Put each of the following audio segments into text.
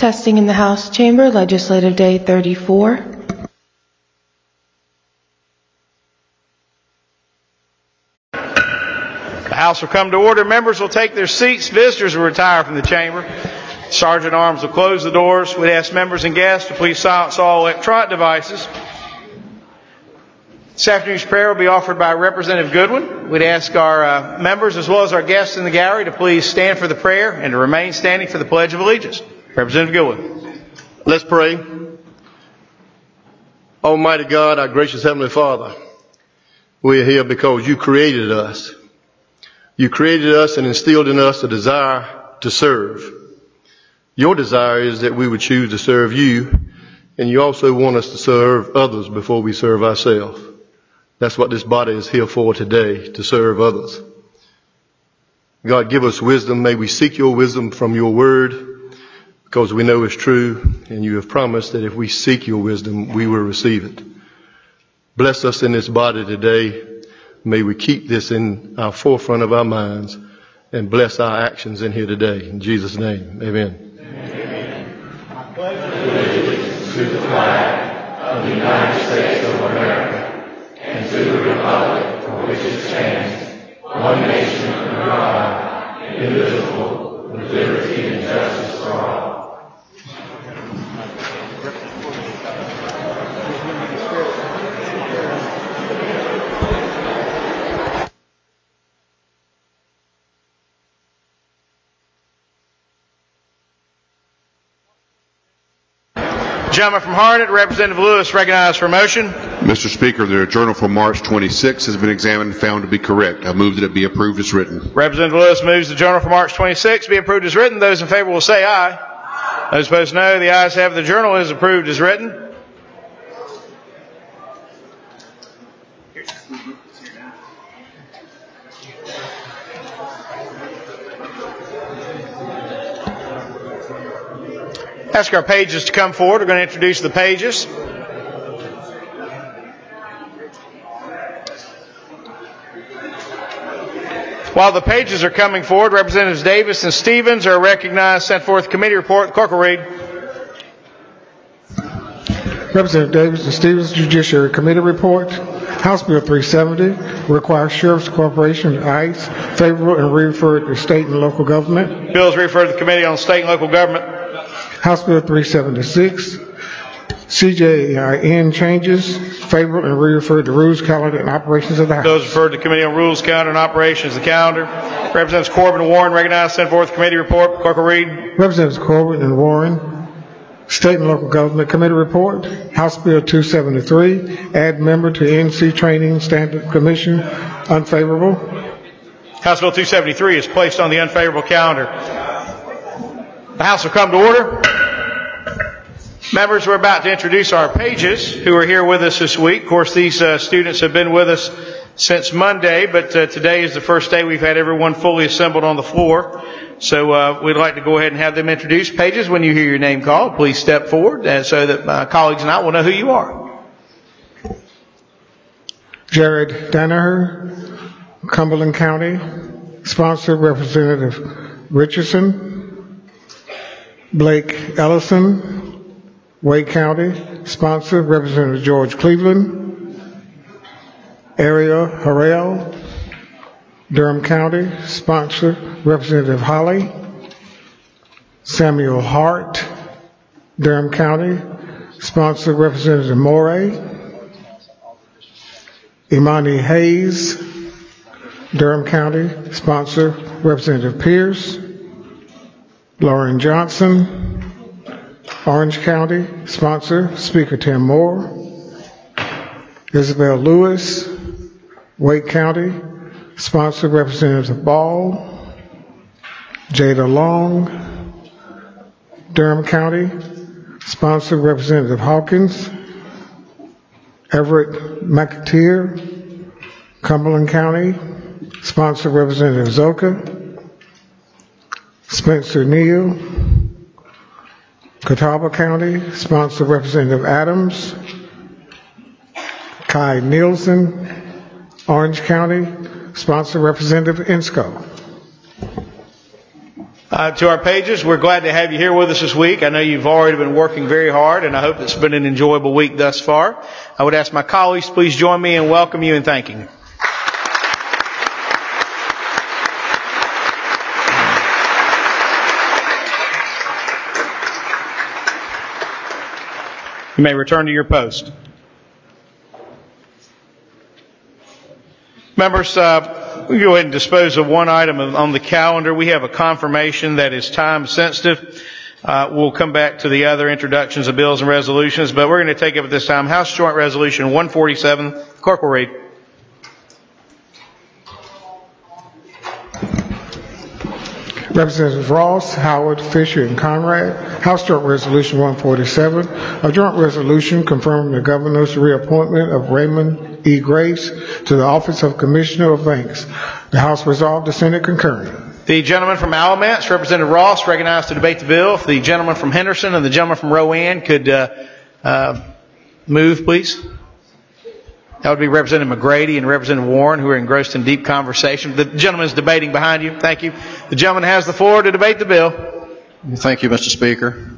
Testing in the House Chamber, Legislative Day 34. The House will come to order. Members will take their seats. Visitors will retire from the chamber. Sergeant at Arms will close the doors. We'd ask members and guests to please silence all electronic devices. This afternoon's prayer will be offered by Representative Goodwin. We'd ask our members as well as our guests in the gallery to please stand for the prayer and to remain standing for the Pledge of Allegiance. Representative Goodwin. Let's pray. Almighty God, our gracious Heavenly Father, we are here because you created us. You created us and instilled in us a desire to serve. Your desire is that we would choose to serve you, and you also want us to serve others before we serve ourselves. That's what this body is here for today, to serve others. God, give us wisdom. May we seek your wisdom from your word, because we know it's true, and you have promised that if we seek your wisdom, we will receive it. Bless us in this body today. May we keep this in our forefront of our minds and bless our actions in here today. In Jesus' name, amen. Amen. I pledge allegiance to the flag of the United States of America and to the republic for which it stands, one nation under God, indivisible, with liberty and justice for all. Gentleman from Harnett, Representative Lewis, recognized for motion. Mr. Speaker, the journal for March 26 has been examined and found to be correct. I move that it be approved as written. Representative Lewis moves the journal for March 26 be approved as written. Those in favor will say aye. Those opposed no. The ayes have it. The journal is approved as written. Ask our pages to come forward. We're going to introduce the pages. While the pages are coming forward, Representatives Davis and Stevens are recognized. Sent forth committee report. The clerk will read. Representative Davis and Stevens, Judiciary Committee report. House Bill 370 requires Sheriff's Corporation, ICE, favorable and referred to state and local government. Bill is referred to the Committee on State and Local Government. House Bill 376, CJIN changes, favorable and referred to rules, calendar, and operations of the House. Those referred to the Committee on Rules, Calendar, and Operations of the calendar. Representatives Corbin and Warren recognized. Sent forth committee report. Clerk will read. Representatives Corbin and Warren, State and Local Government Committee report. House Bill 273, add member to NC Training Standard Commission, unfavorable. House Bill 273 is placed on the unfavorable calendar. The House will come to order. Members, we're about to introduce our pages who are here with us this week. Of course, these students have been with us since Monday, but today is the first day we've had everyone fully assembled on the floor. So we'd like to go ahead and have them introduce. Pages, when you hear your name called, please step forward so that my colleagues and I will know who you are. Jared Danaher, Cumberland County. Sponsor, Representative Richardson. Blake Ellison, Wake County. Sponsor, Representative George Cleveland. Ariel Harrell, Durham County. Sponsor, Representative Holly. Samuel Hart, Durham County. Sponsor, Representative Morey. Imani Hayes, Durham County. Sponsor, Representative Pierce. Lauren Johnson, Orange County. Sponsor, Speaker Tim Moore. Isabel Lewis, Wake County. Sponsor, Representative Ball. Jada Long, Durham County. Sponsor, Representative Hawkins. Everett McAteer, Cumberland County. Sponsor, Representative Zoka. Spencer Neal, Catawba County. Sponsor, Representative Adams. Kai Nielsen, Orange County. Sponsor, Representative Insco. To our pages, we're glad to have you here with us this week. I know you've already been working very hard, and I hope it's been an enjoyable week thus far. I would ask my colleagues, please join me in welcoming you and thanking you. You may return to your post. Members, we'll go ahead and dispose of one item on the calendar. We have a confirmation that is time sensitive. We'll come back to the other introductions of bills and resolutions, but we're going to take up at this time House Joint Resolution 147. The clerk will read. Representatives Ross, Howard, Fisher, and Conrad. House Joint Resolution 147, a joint resolution confirming the governor's reappointment of Raymond E. Grace to the office of Commissioner of Banks. The House resolved, the Senate concurring. The gentleman from Alamance, Representative Ross, recognized to debate the bill. If the gentleman from Henderson and the gentleman from Rowan could move, please. That would be Representative McGrady and Representative Warren, who are engrossed in deep conversation. The gentleman is debating behind you. Thank you. The gentleman has the floor to debate the bill. Thank you, Mr. Speaker.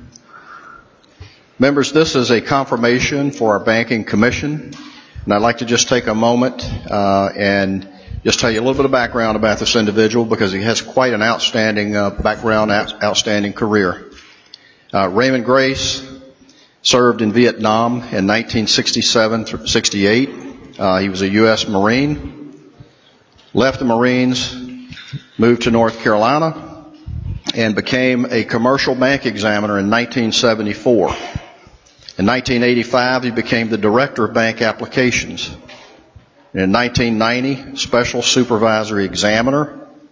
Members, this is a confirmation for our Banking Commission, and I'd like to just take a moment and just tell you a little bit of background about this individual, because he has quite an outstanding background, outstanding career. Raymond Grace served in Vietnam in 1967 through 68. He was a U.S. Marine, left the Marines, moved to North Carolina, and became a commercial bank examiner in 1974. In 1985, he became the director of bank applications. In 1990, special supervisory examiner.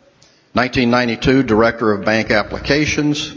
1992, director of bank applications.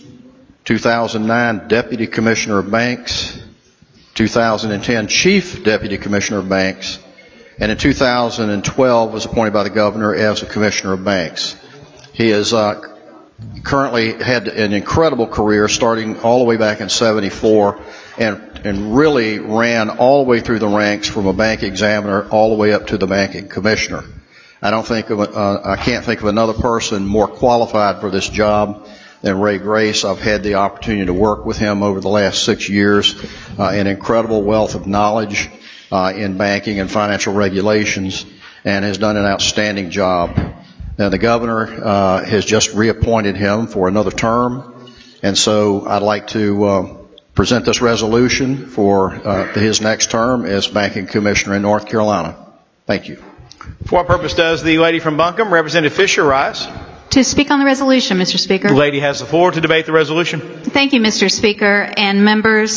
2009, Deputy Commissioner of Banks. 2010, Chief Deputy Commissioner of Banks. And in 2012, was appointed by the Governor as a Commissioner of Banks. He has currently had an incredible career, starting all the way back in 74, and really ran all the way through the ranks from a bank examiner all the way up to the banking commissioner. I can't think of another person more qualified for this job than Ray Grace. I've had the opportunity to work with him over the last 6 years, an incredible wealth of knowledge in banking and financial regulations, and has done an outstanding job. Now, the governor has just reappointed him for another term, and so I'd like to present this resolution for his next term as banking commissioner in North Carolina. Thank you. For what purpose does the lady from Buncombe, Representative Fisher, rise? To speak on the resolution, Mr. Speaker. The lady has the floor to debate the resolution. Thank you, Mr. Speaker and members.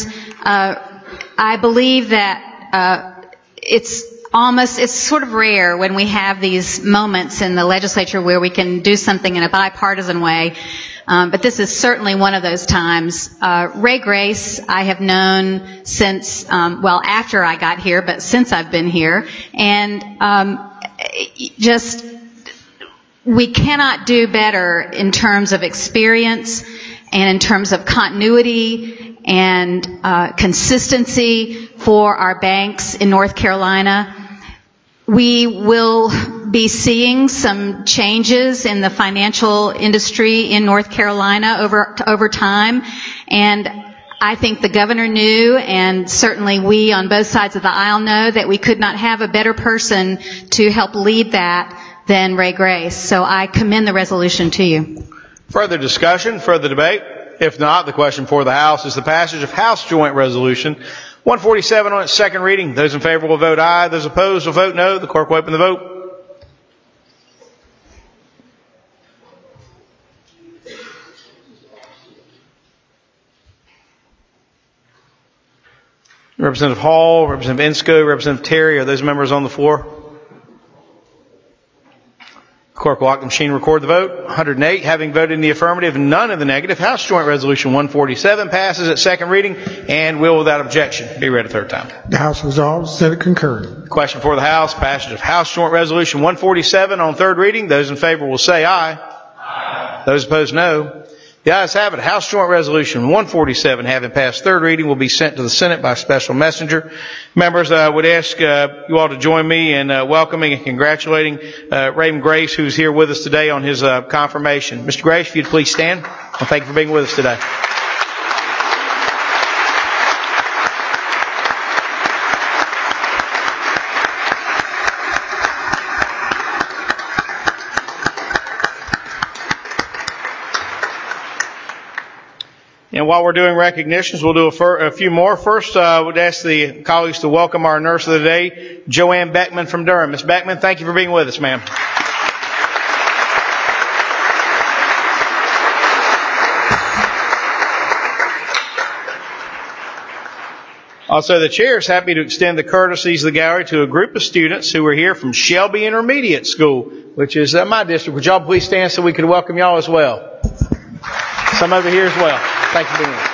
I believe that it's sort of rare when we have these moments in the legislature where we can do something in a bipartisan way, but this is certainly one of those times. Ray Grace, I have known since, after I got here, but since I've been here, and we cannot do better in terms of experience and in terms of continuity and consistency for our banks in North Carolina. We will be seeing some changes in the financial industry in North Carolina over time, and I think the governor knew, and certainly we on both sides of the aisle know, that we could not have a better person to help lead that than Ray Grace. So I commend the resolution to you. Further discussion, further debate? If not, the question for the House is the passage of House Joint Resolution 147 on its second reading. Those in favor will vote aye. Those opposed will vote no. The clerk will open the vote. Representative Hall, Representative Insco, Representative Terry, are those members on the floor? Clerk will lock the machine, record the vote. 108 having voted in the affirmative, none in the negative. House Joint Resolution 147 passes at second reading and will, without objection, be read a third time. The House resolves, Senate concurring. Question for the House, passage of House Joint Resolution 147 on third reading. Those in favor will say aye. Aye. Those opposed, no. The ayes have it. House Joint Resolution 147, having passed third reading, will be sent to the Senate by special messenger. Members, I would ask you all to join me in welcoming and congratulating Raymond Grace, who's here with us today on his confirmation. Mr. Grace, if you'd please stand. Well, thank you for being with us today. And while we're doing recognitions, we'll do a few more. First, I would ask the colleagues to welcome our nurse of the day, Joanne Beckman from Durham. Ms. Beckman, thank you for being with us, ma'am. Also, the chair is happy to extend the courtesies of the gallery to a group of students who are here from Shelby Intermediate School, which is my district. Would y'all please stand so we could welcome y'all as well? Some over here as well. Thank you for being here.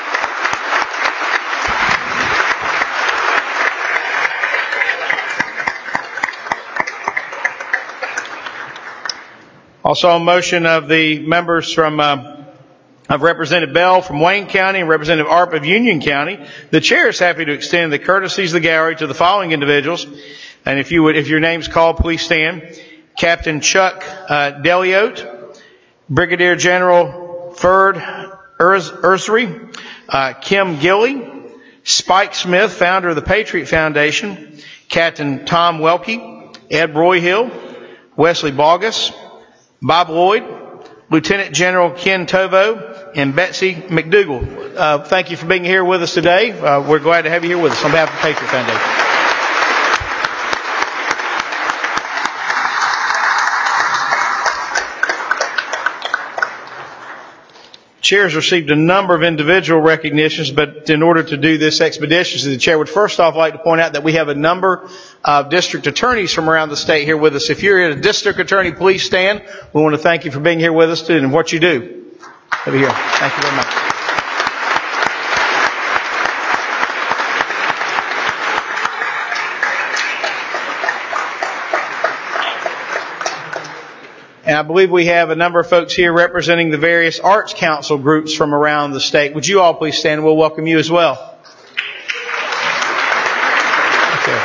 Also, a motion of the members from of Representative Bell from Wayne County and Representative Arp of Union County. The chair is happy to extend the courtesies of the gallery to the following individuals. And if your name's called, please stand. Captain Chuck Deliote, Brigadier General Ferd Ursary, Kim Gilley, Spike Smith, founder of the Patriot Foundation, Captain Tom Welke, Ed Broyhill, Wesley Bogus, Bob Lloyd, Lieutenant General Ken Tovo, and Betsy McDougall. Thank you for being here with us today. We're glad to have you here with us on behalf of the Patriot Foundation. Chair's received a number of individual recognitions, but in order to do this expeditiously, the chair would first off like to point out that we have a number of district attorneys from around the state here with us. If you're a district attorney, please stand. We want to thank you for being here with us and what you do. Over here. Thank you very much. And I believe we have a number of folks here representing the various arts council groups from around the state. Would you all please stand and we'll welcome you as well. Okay.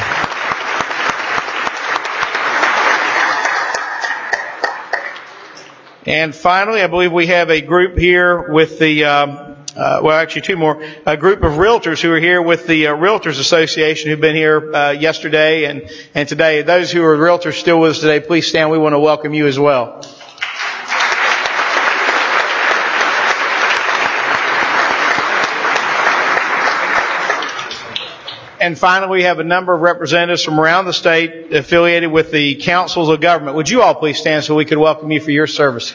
And finally, I believe we have a group here with the actually two more, a group of realtors who are here with the Realtors Association who've been here yesterday and today. Those who are realtors still with us today, please stand. We want to welcome you as well. And finally, we have a number of representatives from around the state affiliated with the councils of government. Would you all please stand so we could welcome you for your service?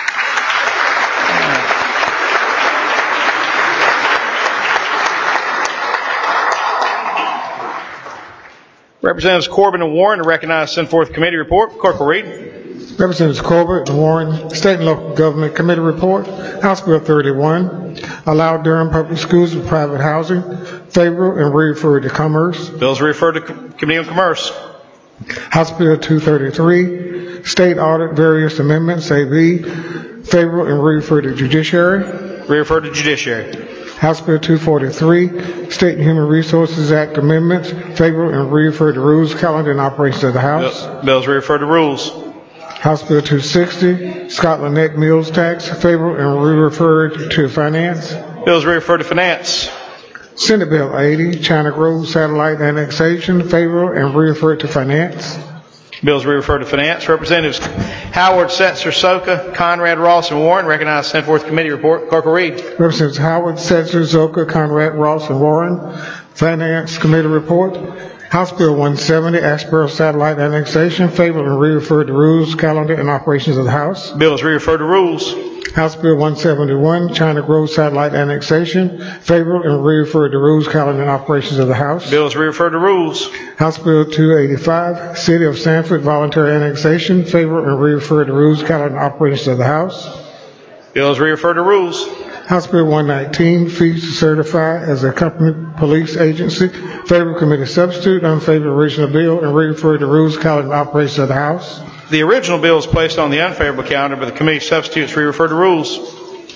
Representatives Corbin and Warren to recognize send forth committee report. Clerk will read. Representatives Corbett and Warren, State and Local Government Committee report. House Bill 31, allow Durham Public Schools with private housing, favorable and refer to Commerce. Bills referred to Committee on Commerce. House Bill 233, State Audit Various Amendments, AB, favorable and refer to Judiciary. Refer to Judiciary. House Bill 243, State and Human Resources Act Amendments, favorable and refer to Rules, Calendar, and Operations of the House. Bills refer to Rules. House Bill 260, Scotland Neck Meals Tax, favorable and referred to Finance. Bills refer to Finance. Senate Bill 80, China Grove Satellite Annexation, favorable and referred to Finance. Bills refer to Finance. Representatives Howard, Setzer, Soka, Conrad, Ross, and Warren recognize send forth committee report. Clerk will read. Representatives Howard, Setzer, Zoka, Conrad, Ross, and Warren. Finance Committee report. House Bill 170, Asheboro Satellite Annexation, favorable and referred to Rules, Calendar, and Operations of the House. Bills refer to Rules. House Bill 171, China Grove Satellite Annexation, favorable and referred to Rules, Calendar, and Operations of the House. Bills refer to Rules. House Bill 285, City of Sanford Voluntary Annexation, favorable and referred to Rules, Calendar, and Operations of the House. Bills refer to Rules. House Bill 119, fees to certify as a company police agency, favorable committee substitute, unfavorable original bill, and refer to Rules, Calendar, and Operations of the House. The original bill is placed on the unfavorable calendar, but the committee substitutes refer to Rules.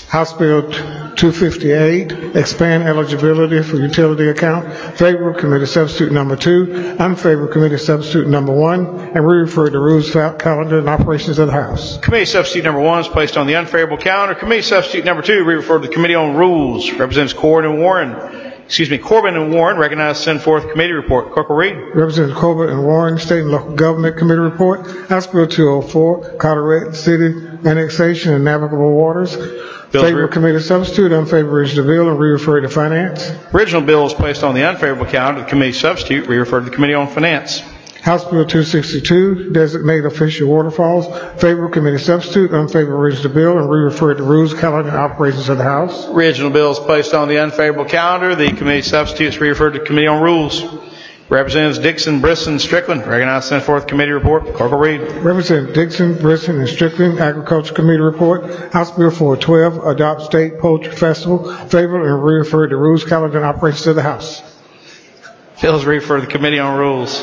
House Bill 258, expand eligibility for utility account. Favor committee substitute number 2, unfavor committee substitute number 1, and re-refer to rules, calendar, and operations of the House. Committee substitute number 1 is placed on the unfavorable calendar. Committee substitute number 2, re-referred to the Committee on Rules. Representatives Corbin and Warren recognized to send forth committee report. Clerk will read. Representatives Corbin and Warren, State and Local Government Committee report. House Bill 204, Carteret City annexation and navigable waters. Favor committee substitute, unfavor original bill, and re-refer to finance. Original bill is placed on the unfavorable calendar. The committee substitute, re-referred to the Committee on Finance. House Bill 262, designate official waterfalls. Favor committee substitute, unfavor original bill, and re-refer to rules, calendar, and operations of the House. Original bill is placed on the unfavorable calendar. The committee substitute is re-referred to the Committee on Rules. Representatives Dixon, Brisson, Strickland recognized to send forth committee report. Clerk will read. Representative Dixon, Brisson, and Strickland, Agriculture Committee report. House Bill 412, adopt State Poultry Festival. Favor and re-refer to rules, calendar, and operations of the House. Bill is referred to the Committee on Rules.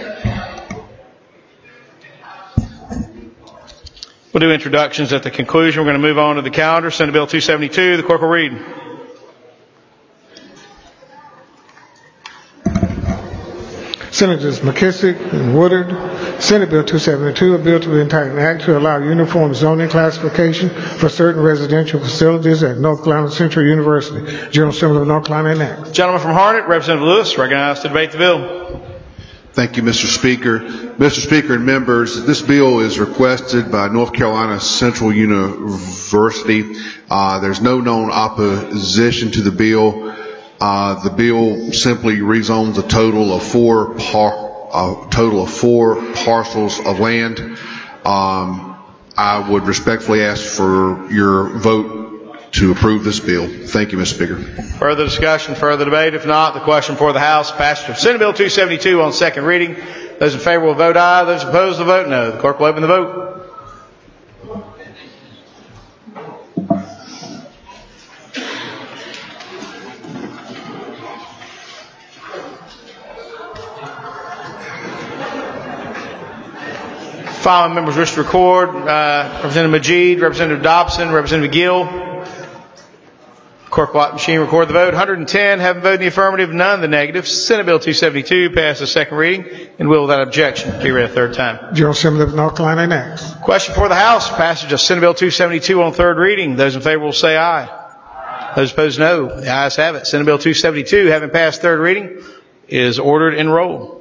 We'll do introductions at the conclusion. We're going to move on to the calendar. Senate Bill 272. The clerk will read. Senators McKissick and Woodard. Senate Bill 272, a bill to be entitled an act to allow uniform zoning classification for certain residential facilities at North Carolina Central University. General Assembly of North Carolina enact. Gentleman from Harnett, Representative Lewis, recognized to debate the bill. Thank you, Mr. Speaker. Mr. Speaker and members, this bill is requested by North Carolina Central University. There's no known opposition to the bill. The bill simply rezones a total of four parcels of land. I would respectfully ask for your vote to approve this bill. Thank you, Mr. Speaker. Further discussion, further debate? If not, the question for the House, passage of Senate Bill 272 on second reading. Those in favor will vote aye. Those opposed will vote no. The clerk will open the vote. Following members wish to record, Representative Majid, Representative Dobson, Representative Gill. Clerk will machine record the vote. 110 have voted in the affirmative, none in the negative. Senate Bill 272 passes second reading and will without objection be read a third time. General Assembly of North Carolina next. Question for the House, passage of Senate Bill 272 on third reading. Those in favor will say aye. Those opposed no. The ayes have it. Senate Bill 272, having passed third reading, is ordered and rolled.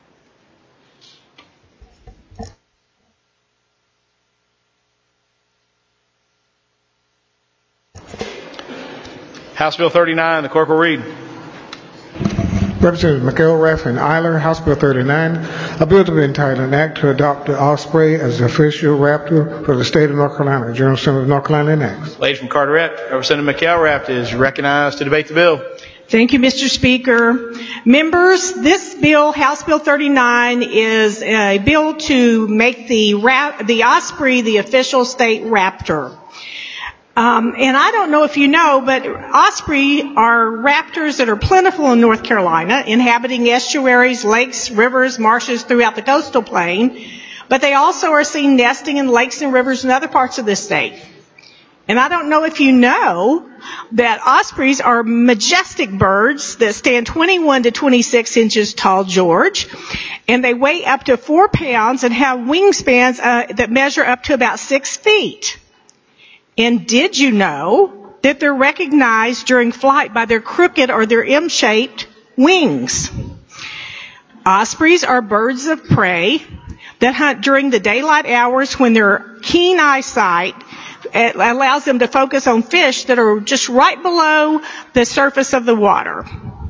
House Bill 39, the clerk will read. Representative McElrath and Eiler, House Bill 39, a bill to be entitled an act to adopt the osprey as the official raptor for the state of North Carolina. General Assembly of North Carolina next. Lady from Carteret, Representative McElrath is recognized to debate the bill. Thank you, Mr. Speaker. Members, this bill, House Bill 39, is a bill to make the osprey the official state raptor. And I don't know if you know, but osprey are raptors that are plentiful in North Carolina, inhabiting estuaries, lakes, rivers, marshes throughout the coastal plain. But they also are seen nesting in lakes and rivers in other parts of the state. And I don't know if you know that ospreys are majestic birds that stand 21 to 26 inches tall, George. And they weigh up to 4 pounds and have wingspans that measure up to about 6 feet. And did you know that they're recognized during flight by their crooked or their M-shaped wings? Ospreys are birds of prey that hunt during the daylight hours when their keen eyesight allows them to focus on fish that are just right below the surface of the water.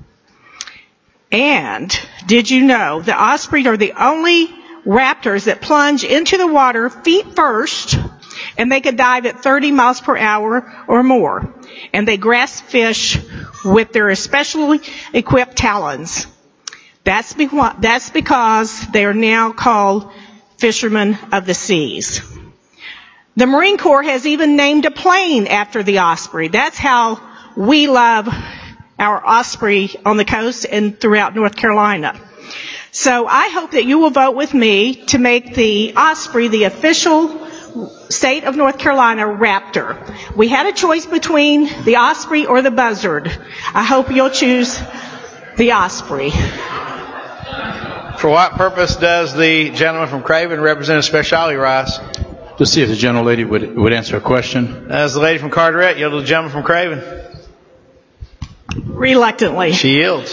And did you know the ospreys are the only raptors that plunge into the water feet first, and they could dive at 30 miles per hour or more. And they grasp fish with their especially equipped talons. That's because they are now called fishermen of the seas. The Marine Corps has even named a plane after the osprey. That's how we love our osprey on the coast and throughout North Carolina. So I hope that you will vote with me to make the osprey the official State of North Carolina Raptor. We had a choice between the Osprey or the Buzzard. I hope you'll choose the Osprey. For what purpose does the gentleman from Craven represent a specialty rice? To see if the gentlelady would answer a question. As the lady from Carteret yield to the gentleman from Craven. Reluctantly. She yields.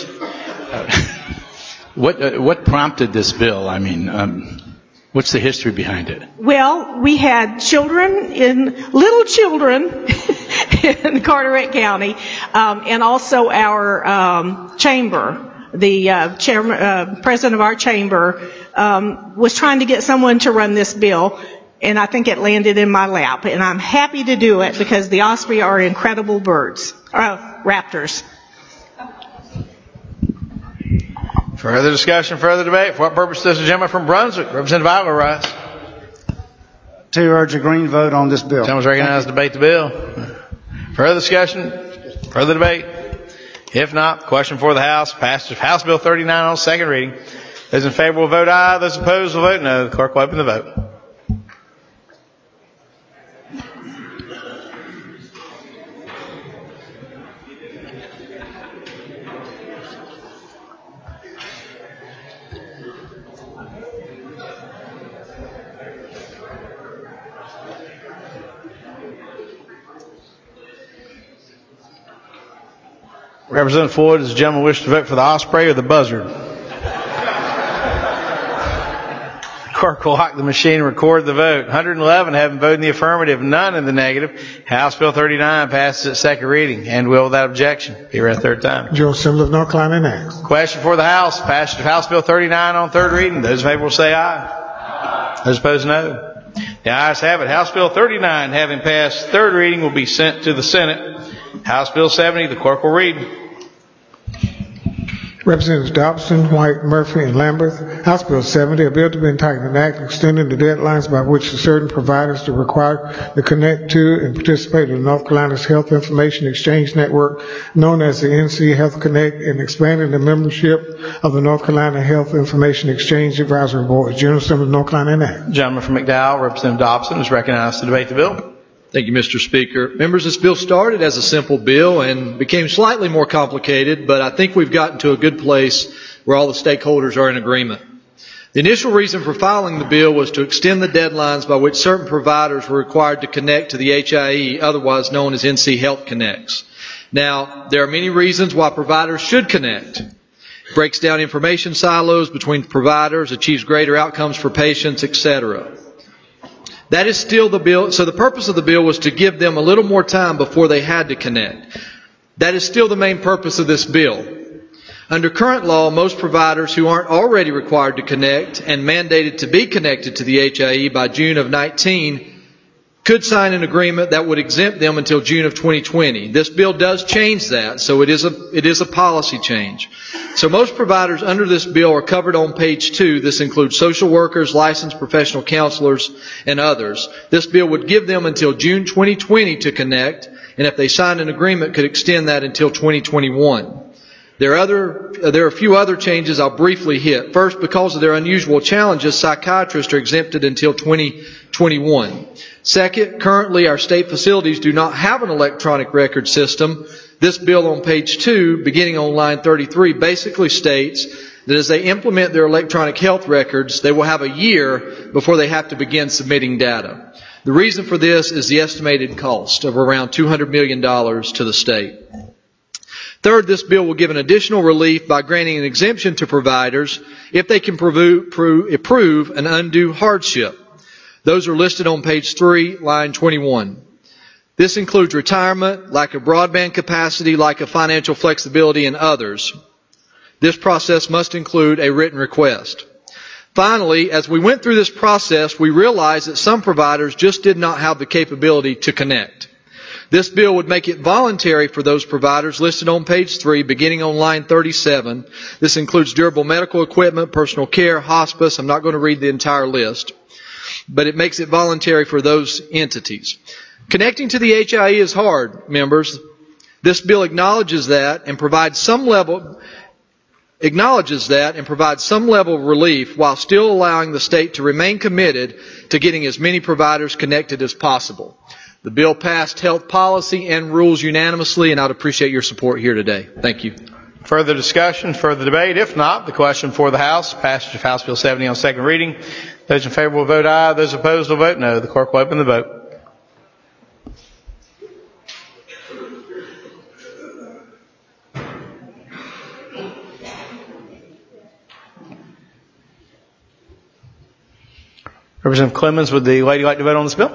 What prompted this bill? I mean, what's the history behind it? Well, we had little children in Carteret County, and also our chamber. The president of our chamber was trying to get someone to run this bill, and I think it landed in my lap. And I'm happy to do it because the Osprey are incredible birds, raptors. Further discussion, further debate. For what purpose does the gentleman from Brunswick, Representative Isla, rise? To urge a green vote on this bill. Gentleman's recognized to debate the bill. Further discussion, further debate. If not, question for the House. Passes House Bill 39 on second reading. Those in favor will vote aye. Those opposed will vote no. The clerk will open the vote. Representative Floyd, does the gentleman wish to vote for the Osprey or the Buzzard? Clerk will lock the machine and record the vote. 111 having voted in the affirmative, none in the negative. House Bill 39 passes at second reading and will without objection be read a third time. General Assembly of North Carolina enacts. Question for the House. Passage of House Bill 39 on third reading. Those in favor will say aye. Those opposed, no. The ayes have it. House Bill 39, having passed third reading, will be sent to the Senate. House Bill 70, the clerk will read. Representatives Dobson, White, Murphy, and Lambert. House Bill 70, a bill to be entitled an act extending the deadlines by which certain providers are required to connect to and participate in North Carolina's Health Information Exchange Network, known as the NC Health Connect, and expanding the membership of the North Carolina Health Information Exchange Advisory Board. General Assembly of North Carolina enact. Gentleman from McDowell, Representative Dobson, is recognized to debate the bill. Thank you, Mr. Speaker. Members, this bill started as a simple bill and became slightly more complicated, but I think we've gotten to a good place where all the stakeholders are in agreement. The initial reason for filing the bill was to extend the deadlines by which certain providers were required to connect to the HIE, otherwise known as NC Health Connects. Now, there are many reasons why providers should connect. It breaks down information silos between providers, achieves greater outcomes for patients, etc. That is still the bill. So the purpose of the bill was to give them a little more time before they had to connect. That is still the main purpose of this bill. Under current law, most providers who aren't already required to connect and mandated to be connected to the HIE by June of 19 could sign an agreement that would exempt them until June of 2020. This bill does change that, so it is a policy change. So most providers under this bill are covered on page 2. This includes social workers, licensed professional counselors, and others. This bill would give them until June 2020 to connect, and if they sign an agreement, could extend that until 2021. There are a few other changes I'll briefly hit. First, because of their unusual challenges, psychiatrists are exempted until 2021. Second, currently our state facilities do not have an electronic record system. This bill on page 2, beginning on line 33, basically states that as they implement their electronic health records, they will have a year before they have to begin submitting data. The reason for this is the estimated cost of around $200 million to the state. Third, this bill will give an additional relief by granting an exemption to providers if they can prove an undue hardship. Those are listed on page 3, line 21. This includes retirement, lack of broadband capacity, lack of financial flexibility, and others. This process must include a written request. Finally, as we went through this process, we realized that some providers just did not have the capability to connect. This bill would make it voluntary for those providers listed on page 3, beginning on line 37. This includes durable medical equipment, personal care, hospice. I'm not going to read the entire list, but it makes it voluntary for those entities. Connecting to the HIE is hard, members. This bill acknowledges that and provides some level acknowledges that and provides some level of relief while still allowing the state to remain committed to getting as many providers connected as possible. The bill passed health policy and rules unanimously, and I'd appreciate your support here today. Thank you. Further discussion, further debate? If not, the question for the House, passage of House Bill 70 on second reading. Those in favor will vote aye. Those opposed will vote no. The clerk will open the vote. Representative Clemens, would the lady like to vote on this bill?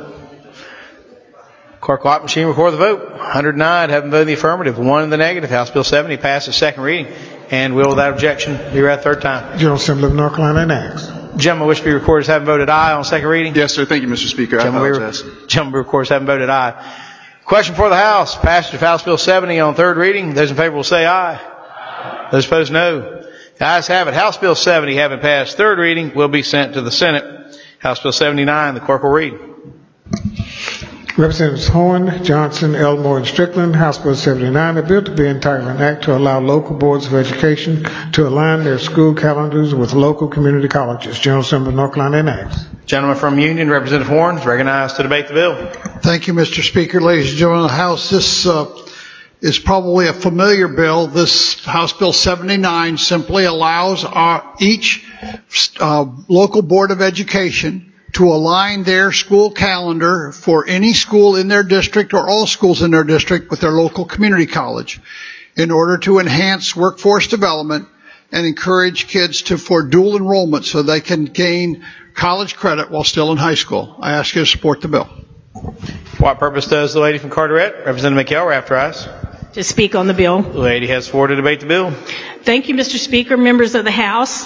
Clerk lock machine record the vote. 109 having voted in the affirmative, 1 in the negative. House Bill 70 passes second reading and will, without objection, be read third time. General Assembly of North Carolina enacts. Gentlemen wish to be recorded as having voted aye on second reading. Yes, sir. Thank you, Mr. Speaker. I apologize. Gentlemen be recorded as having voted aye. Question for the House. Passage of House Bill 70 on third reading. Those in favor will say aye. Those opposed, no. The ayes have it. House Bill 70, having passed third reading, will be sent to the Senate. House Bill 79, the clerk will read. Representatives Horn, Johnson, Elmore, and Strickland, House Bill 79, a bill to be entitled an act to allow local boards of education to align their school calendars with local community colleges. General Assembly of North Carolina enacts. Gentleman from Union, Representative Horn, is recognized to debate the bill. Thank you, Mr. Speaker. Ladies and gentlemen of the House, this is probably a familiar bill. This House Bill 79 simply allows each local board of education to align their school calendar for any school in their district or all schools in their district with their local community college in order to enhance workforce development and encourage kids for dual enrollment so they can gain college credit while still in high school. I ask you to support the bill. For what purpose does the lady from Carteret, Representative McElrath, rise? To speak on the bill. The lady has the floor to debate the bill. Thank you, Mr. Speaker, members of the House.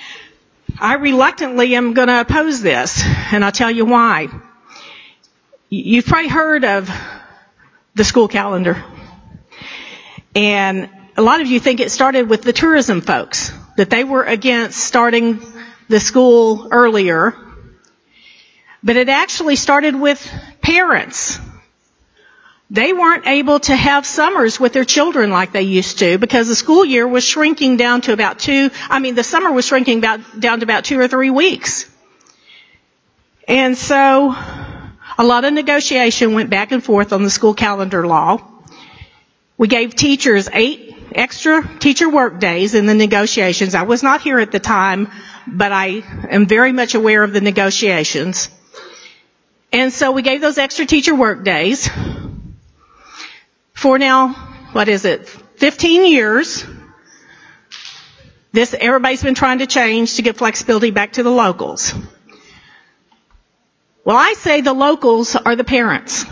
I reluctantly am going to oppose this, and I'll tell you why. You've probably heard of the school calendar. And a lot of you think it started with the tourism folks, that they were against starting the school earlier. But it actually started with parents. They weren't able to have summers with their children like they used to because the school year was shrinking down to the summer was shrinking down to about 2 or 3 weeks. And so a lot of negotiation went back and forth on the school calendar law. We gave teachers 8 extra teacher work days in the negotiations. I was not here at the time, but I am very much aware of the negotiations. And so we gave those extra teacher work days. For now, 15 years, everybody's been trying to change to get flexibility back to the locals. Well, I say the locals are the parents.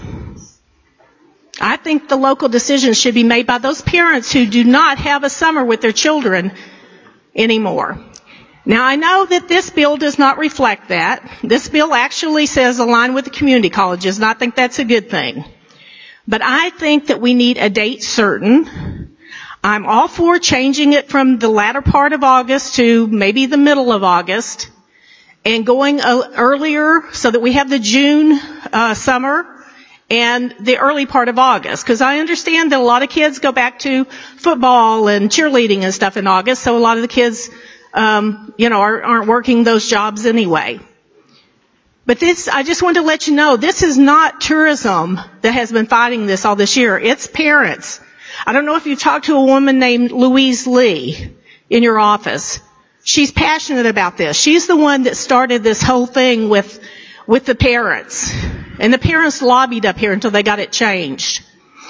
I think the local decisions should be made by those parents who do not have a summer with their children anymore. Now, I know that this bill does not reflect that. This bill actually says align with the community colleges, and I think that's a good thing. But I think that we need a date certain. I'm all for changing it from the latter part of August to maybe the middle of August and going earlier so that we have the June summer and the early part of August. Because I understand that a lot of kids go back to football and cheerleading and stuff in August, so a lot of the kids aren't working those jobs anyway. But I just want to let you know, this is not tourism that has been fighting this all this year. It's parents. I don't know if you've talked to a woman named Louise Lee in your office. She's passionate about this. She's the one that started this whole thing with the parents. And the parents lobbied up here until they got it changed.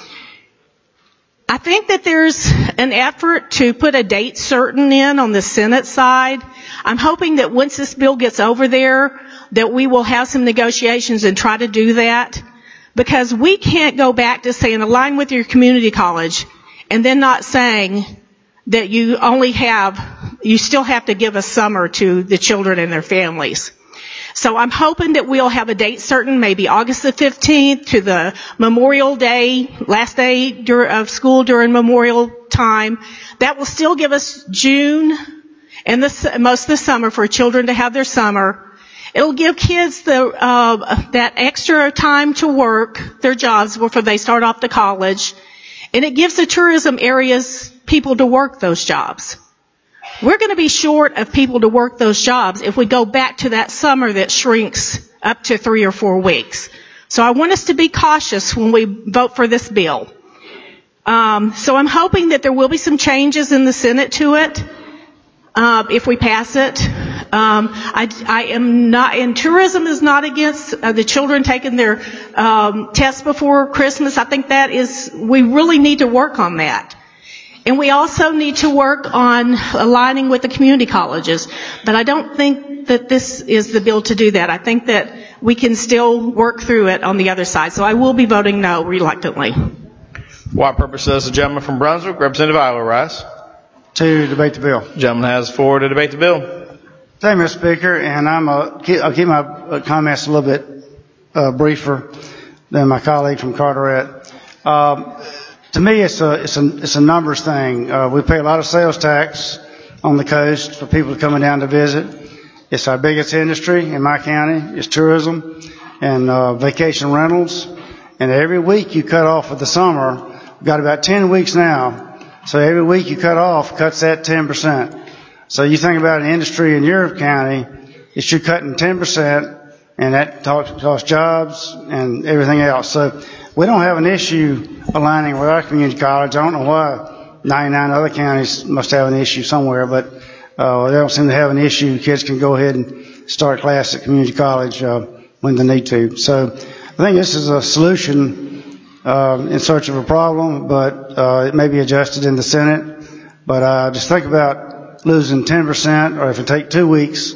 I think that there's an effort to put a date certain in on the Senate side. I'm hoping that once this bill gets over there, that we will have some negotiations and try to do that. Because we can't go back to saying align with your community college and then not saying that you still have to give a summer to the children and their families. So I'm hoping that we'll have a date certain, maybe August the 15th to the Memorial Day, last day of school during Memorial time. That will still give us June and most of the summer for children to have their summer. It'll give kids that extra time to work their jobs before they start off to college. And it gives the tourism areas people to work those jobs. we're going to be short of people to work those jobs if we go back to that summer that shrinks up to 3 or 4 weeks. So I want us to be cautious when we vote for this bill. So I'm hoping that there will be some changes in the Senate to it if we pass it. I am not, and tourism is not against the children taking their tests before Christmas. I think that is, we really need to work on that. And we also need to work on aligning with the community colleges. But I don't think that this is the bill to do that. I think that we can still work through it on the other side. So I will be voting no reluctantly. What purpose does the gentleman from Brunswick, Representative Iowa, rise? To debate the bill. The gentleman has the floor to debate the bill. Thank you, Mr. Speaker, and I'll keep my comments a little bit briefer than my colleague from Carteret. To me, it's a numbers thing. We pay a lot of sales tax on the coast for people coming down to visit. It's our biggest industry in my county. It's tourism and vacation rentals. And every week you cut off for the summer, we've got about 10 weeks now. So every week you cut off cuts that 10%. So you think about an industry in your county, it's you're cutting 10%, and that costs jobs and everything else. So we don't have an issue aligning with our community college. I don't know why 99 other counties must have an issue somewhere, but they don't seem to have an issue. Kids can go ahead and start class at community college when they need to. So I think this is a solution in search of a problem, but it may be adjusted in the Senate. But just think about losing 10%, or if it take 2 weeks,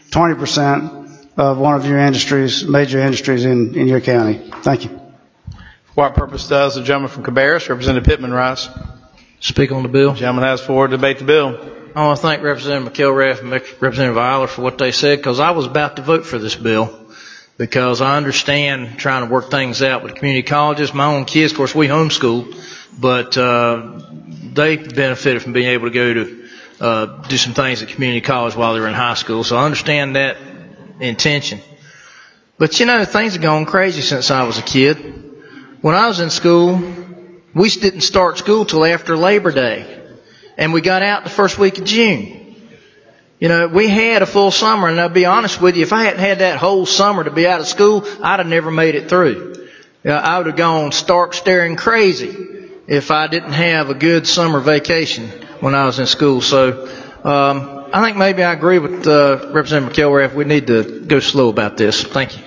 20% of one of your industries, major industries in your county. Thank you. What purpose does the gentleman from Cabarrus, Representative Pittman, rise? Speak on the bill. The gentleman has the floor to debate the bill. I want to thank Representative McElrath and Representative Eiler for what they said, because I was about to vote for this bill, because I understand trying to work things out with community colleges. My own kids, of course, we homeschool, but they benefited from being able to go to do some things at community college while they were in high school. So I understand that intention. But you know, things have gone crazy since I was a kid. When I was in school, we didn't start school till after Labor Day. And we got out the first week of June. You know, we had a full summer, and I'll be honest with you, if I hadn't had that whole summer to be out of school, I'd have never made it through. I would have gone stark staring crazy if I didn't have a good summer vacation when I was in school. So I think maybe I agree with Representative McElrath. We need to go slow about this. Thank you.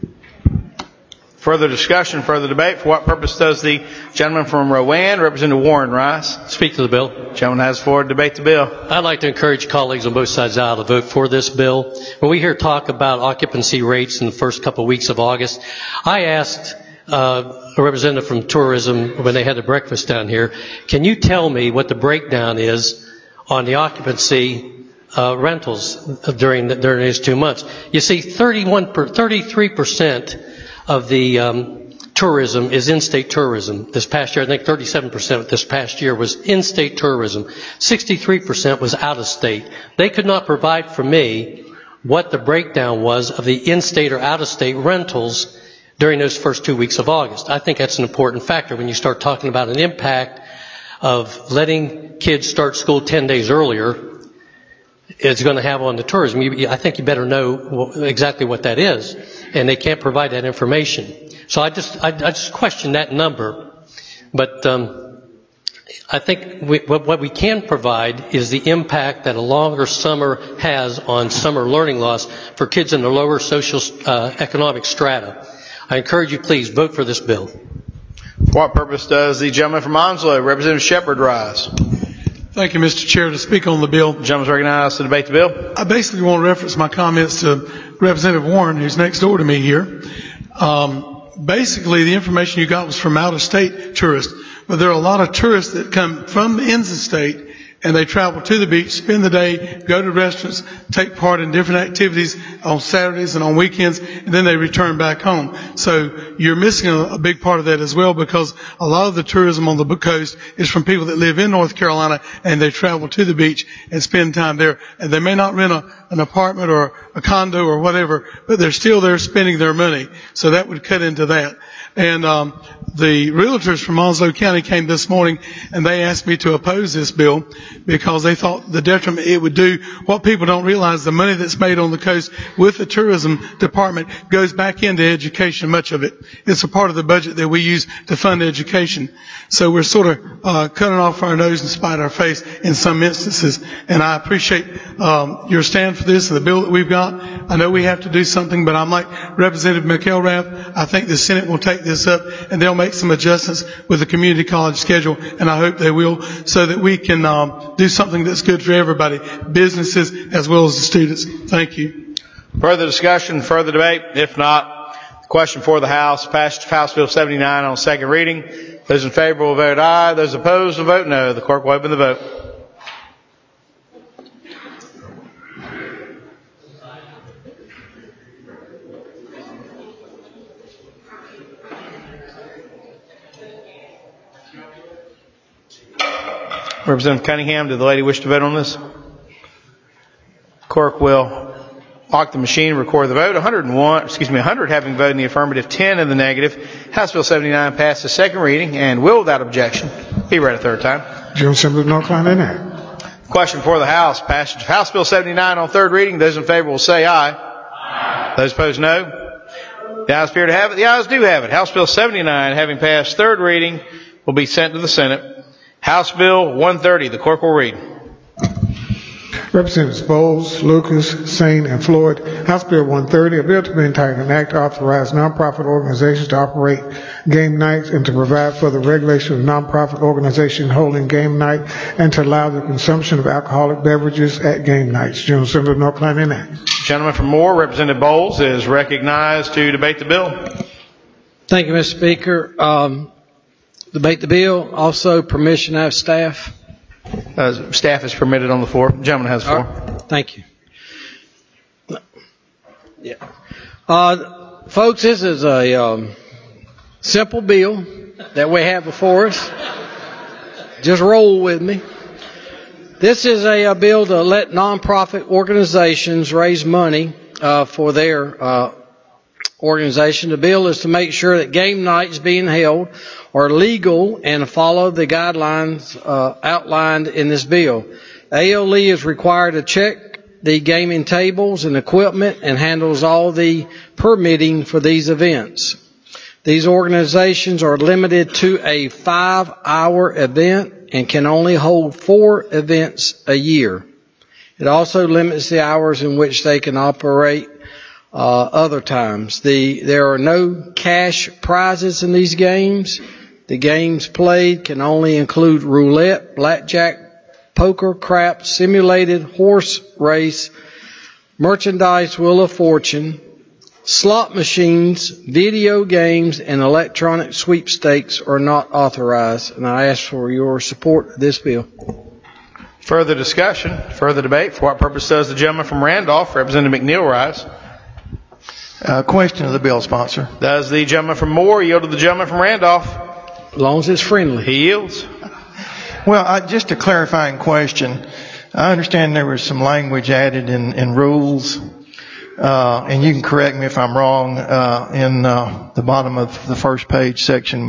Further discussion, further debate. For what purpose does the gentleman from Rowan, Representative Warren, rise? Speak to the bill. The gentleman has the floor to debate the bill. I'd like to encourage colleagues on both sides of the aisle to vote for this bill. When we hear talk about occupancy rates in the first couple of weeks of August, I asked a representative from tourism when they had a breakfast down here, can you tell me what the breakdown is on the occupancy rentals during these 2 months? You see, 33% of the tourism is in-state tourism. This past year, I think 37% this past year was in-state tourism. 63% was out-of-state. They could not provide for me what the breakdown was of the in-state or out-of-state rentals during those first 2 weeks of August. I think that's an important factor when you start talking about an impact of letting kids start school 10 days earlier. It's going to have on the tourism. I think you better know exactly what that is, and they can't provide that information. So I just question that number. But I think what we can provide is the impact that a longer summer has on summer learning loss for kids in the lower social economic strata. I encourage you, please, vote for this bill. For what purpose does the gentleman from Onslow, Representative Shepard, rise? Thank you, Mr. Chair. To speak on the bill. The gentleman is recognized to debate the bill. I basically want to reference my comments to Representative Warren, who's next door to me here. Basically, the information you got was from out-of-state tourists, but there are a lot of tourists that come from the ends of the state, and they travel to the beach, spend the day, go to restaurants, take part in different activities on Saturdays and on weekends, and then they return back home. So you're missing a big part of that as well, because a lot of the tourism on the coast is from people that live in North Carolina, and they travel to the beach and spend time there. And they may not rent an apartment or a condo or whatever, but they're still there spending their money. So that would cut into that. And the realtors from Onslow County came this morning and they asked me to oppose this bill because they thought the detriment it would do. What people don't realize, the money that's made on the coast with the tourism department goes back into education, much of it. It's a part of the budget that we use to fund education. So we're sort of cutting off our nose and spite our face in some instances. And I appreciate your stand for this and the bill that we've got. I know we have to do something, but I'm like Representative McElrath. I think the Senate will take this up and they'll make some adjustments with the community college schedule, and I hope they will, so that we can do something that's good for everybody, businesses as well as the students. Thank you. Further discussion, further debate? If not, question for the House. Passage of House Bill 79 on second reading. Those in favor will vote aye. Those opposed will vote no. The clerk will open the vote. Representative Cunningham, did the lady wish to vote on this? Clerk will lock the machine and record the vote. 100 having voted in the affirmative, 10 in the negative. House Bill 79 passed the second reading and will, without objection, be read a third time. General Assembly of North Carolina. Question for the House. Passage of House Bill 79 on third reading. Those in favor will say aye. Aye. Those opposed, no. The ayes appear to have it. The ayes do have it. House Bill 79, having passed third reading, will be sent to the Senate. House Bill 130. The clerk will read. Representatives Bowles, Lucas, Sane, and Floyd. House Bill 130, a bill to be entitled an act to authorize nonprofit organizations to operate game nights and to provide for the regulation of nonprofit organizations holding game night and to allow the consumption of alcoholic beverages at game nights. General Assembly of North Carolina. Gentleman from Moore, Representative Bowles, is recognized to debate the bill. Thank you, Mr. Speaker. Debate the bill. Also, permission to have staff. Staff is permitted on the floor. The gentleman has the floor. Thank you. Yeah. Folks, this is a simple bill that we have before us. Just roll with me. This is a bill to let nonprofit organizations raise money for their organization. The bill is to make sure that game nights being held are legal and follow the guidelines outlined in this bill. ALE is required to check the gaming tables and equipment and handles all the permitting for these events. These organizations are limited to a 5-hour event and can only hold 4 events a year. It also limits the hours in which they can operate other times. There are no cash prizes in these games. The games played can only include roulette, blackjack, poker, craps, simulated horse race, merchandise, wheel of fortune, slot machines, video games, and electronic sweepstakes are not authorized. And I ask for your support of this bill. Further discussion, further debate. For what purpose does the gentleman from Randolph, Representative McNeil, rise? Question of the bill sponsor. Does the gentleman from Moore yield to the gentleman from Randolph? As long as it's friendly. He yields. Well, just a clarifying question. I understand there was some language added in rules, and you can correct me if I'm wrong, in the bottom of the first page, section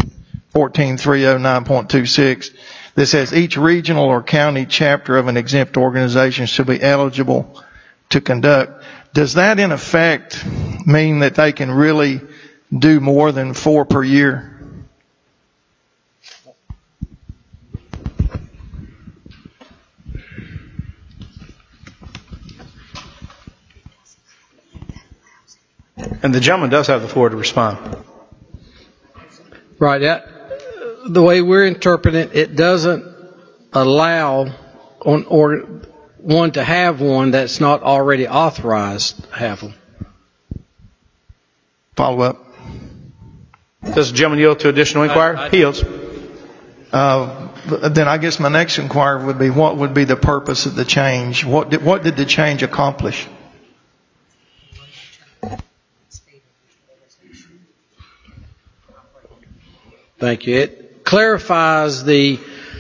14309.26, that says each regional or county chapter of an exempt organization should be eligible to conduct. Does that in effect mean that they can really do more than 4 per year? And the gentleman does have the floor to respond. Right. The way we're interpreting it, it doesn't allow one to have one that's not already authorized to have them. Follow up. Does the gentleman yield to additional inquiry? He yields. Then I guess my next inquiry would be, what would be the purpose of the change? What did the change accomplish? Thank you. It clarifies that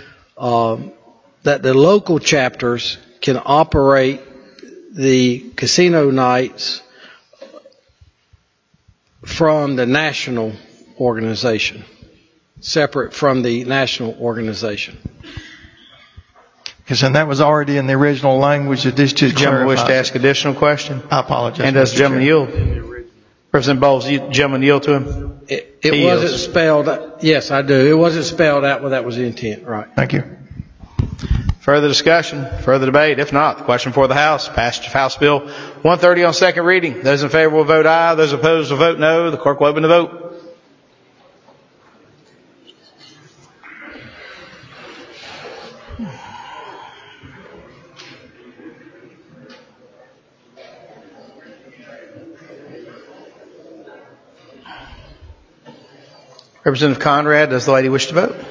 the local chapters can operate the casino nights from the national organization, separate from the national organization. Because then that was already in the original language that this just Gentleman wish to clarifies. ask additional question? I apologize. And does the Mr. gentleman Chairman. yield? Representative Bowles, you gentleman yield to him? It He wasn't yields. spelled, yes, I do. It wasn't spelled out, but that was the intent, right. Thank you. Further discussion, further debate? If not, the question for the House. Passage of House Bill 130 on second reading. Those in favor will vote aye. Those opposed will vote no. The clerk will open the vote. Representative Conrad, does the lady wish to vote?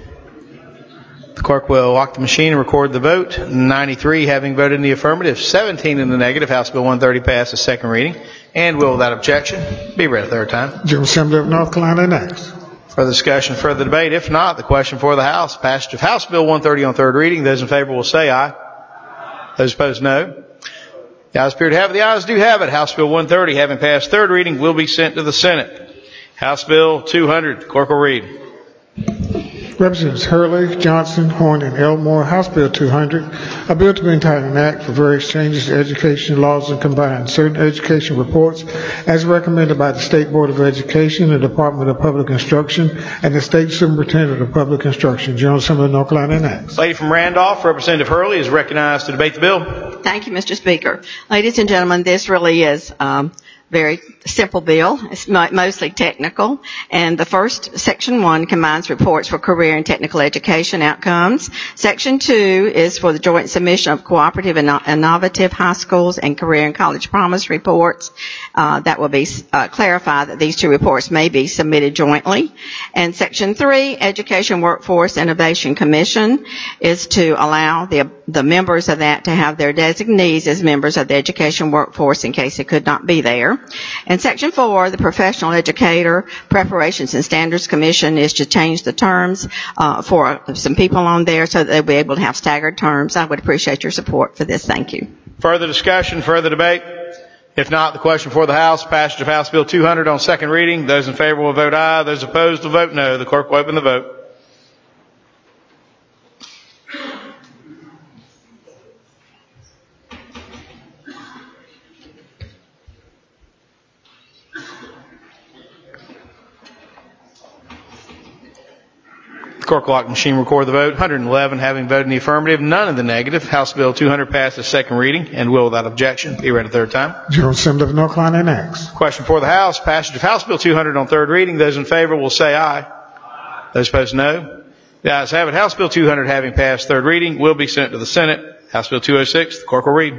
The clerk will lock the machine and record the vote. 93 having voted in the affirmative, 17 in the negative. House Bill 130 passes second reading and will, without objection, be read a third time. General Assembly of North Carolina next. Further discussion, further debate? If not, the question for the House. Passage of House Bill 130 on third reading. Those in favor will say aye. Those opposed, no. The ayes appear to have it. The ayes do have it. House Bill 130, having passed third reading, will be sent to the Senate. House Bill 200, the clerk will read. Representatives Hurley, Johnson, Horn, and Elmore, House Bill 200, a bill to be entitled an act for various changes to education laws and combine certain education reports as recommended by the State Board of Education, the Department of Public Instruction, and the State Superintendent of Public Instruction. General Assembly of North Carolina next. Lady from Randolph, Representative Hurley, is recognized to debate the bill. Thank you, Mr. Speaker. Ladies and gentlemen, this really is very simple bill. It's mostly technical. And the first, Section 1, combines reports for career and technical education outcomes. Section 2 is for the joint submission of cooperative and innovative high schools and career and college promise reports. That will be clarified that these two reports may be submitted jointly. And Section 3, Education Workforce Innovation Commission, is to allow the members of that to have their designees as members of the education workforce in case they could not be there. And Section 4, the Professional Educator Preparations and Standards Commission, is to change the terms for some people on there so that they'll be able to have staggered terms. I would appreciate your support for this. Thank you. Further discussion, further debate? If not, the question for the House. Passage of House Bill 200 on second reading. Those in favor will vote aye. Those opposed will vote no. The clerk will open the vote. The clerk will lock the machine, record the vote. 111 having voted in the affirmative, none in the negative. House Bill 200 passes second reading and will, without objection, be read a third time. General Assembly of North Carolina next. Question for the House. Passage of House Bill 200 on third reading. Those in favor will say aye. Those opposed, no. The ayes have it. House Bill 200 having passed third reading will be sent to the Senate. House Bill 206, the clerk will read.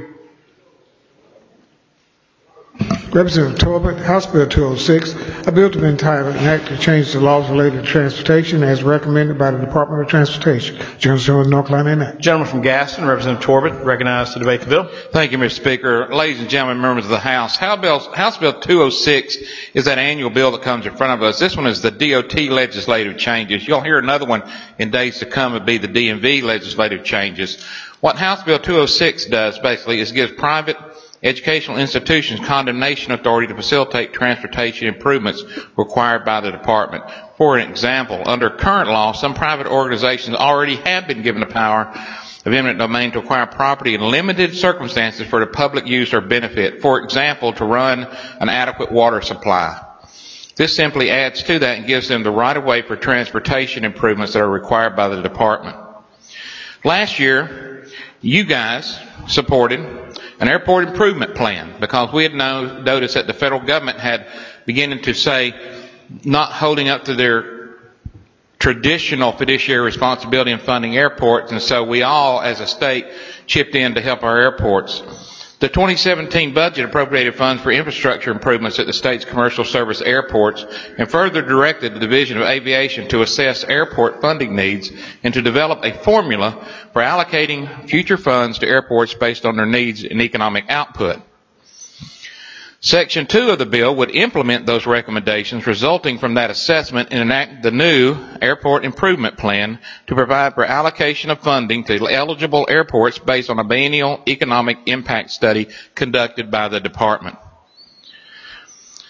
Representative Torbett, House Bill 206, a bill to be entitled an act to change the laws related to transportation as recommended by the Department of Transportation. General Assembly of North Carolina next. Gentleman from Gaston, Representative Torbett, recognized to debate the bill. Thank you, Mr. Speaker. Ladies and gentlemen, members of the House, House Bill 206 is that annual bill that comes in front of us. This one is the DOT legislative changes. You'll hear another one in days to come. It'll be the DMV legislative changes. What House Bill 206 does, basically, is gives private educational institutions condemnation authority to facilitate transportation improvements required by the department. For an example, under current law, some private organizations already have been given the power of eminent domain to acquire property in limited circumstances for the public use or benefit. For example, to run an adequate water supply. This simply adds to that and gives them the right of way for transportation improvements that are required by the department. Last year, you guys supported an airport improvement plan because we had noticed that the federal government had beginning to say not holding up to their traditional fiduciary responsibility in funding airports, and so we all as a state chipped in to help our airports. The 2017 budget appropriated funds for infrastructure improvements at the state's commercial service airports and further directed the Division of Aviation to assess airport funding needs and to develop a formula for allocating future funds to airports based on their needs and economic output. Section 2 of the bill would implement those recommendations resulting from that assessment and enact the new airport improvement plan to provide for allocation of funding to eligible airports based on a biennial economic impact study conducted by the department.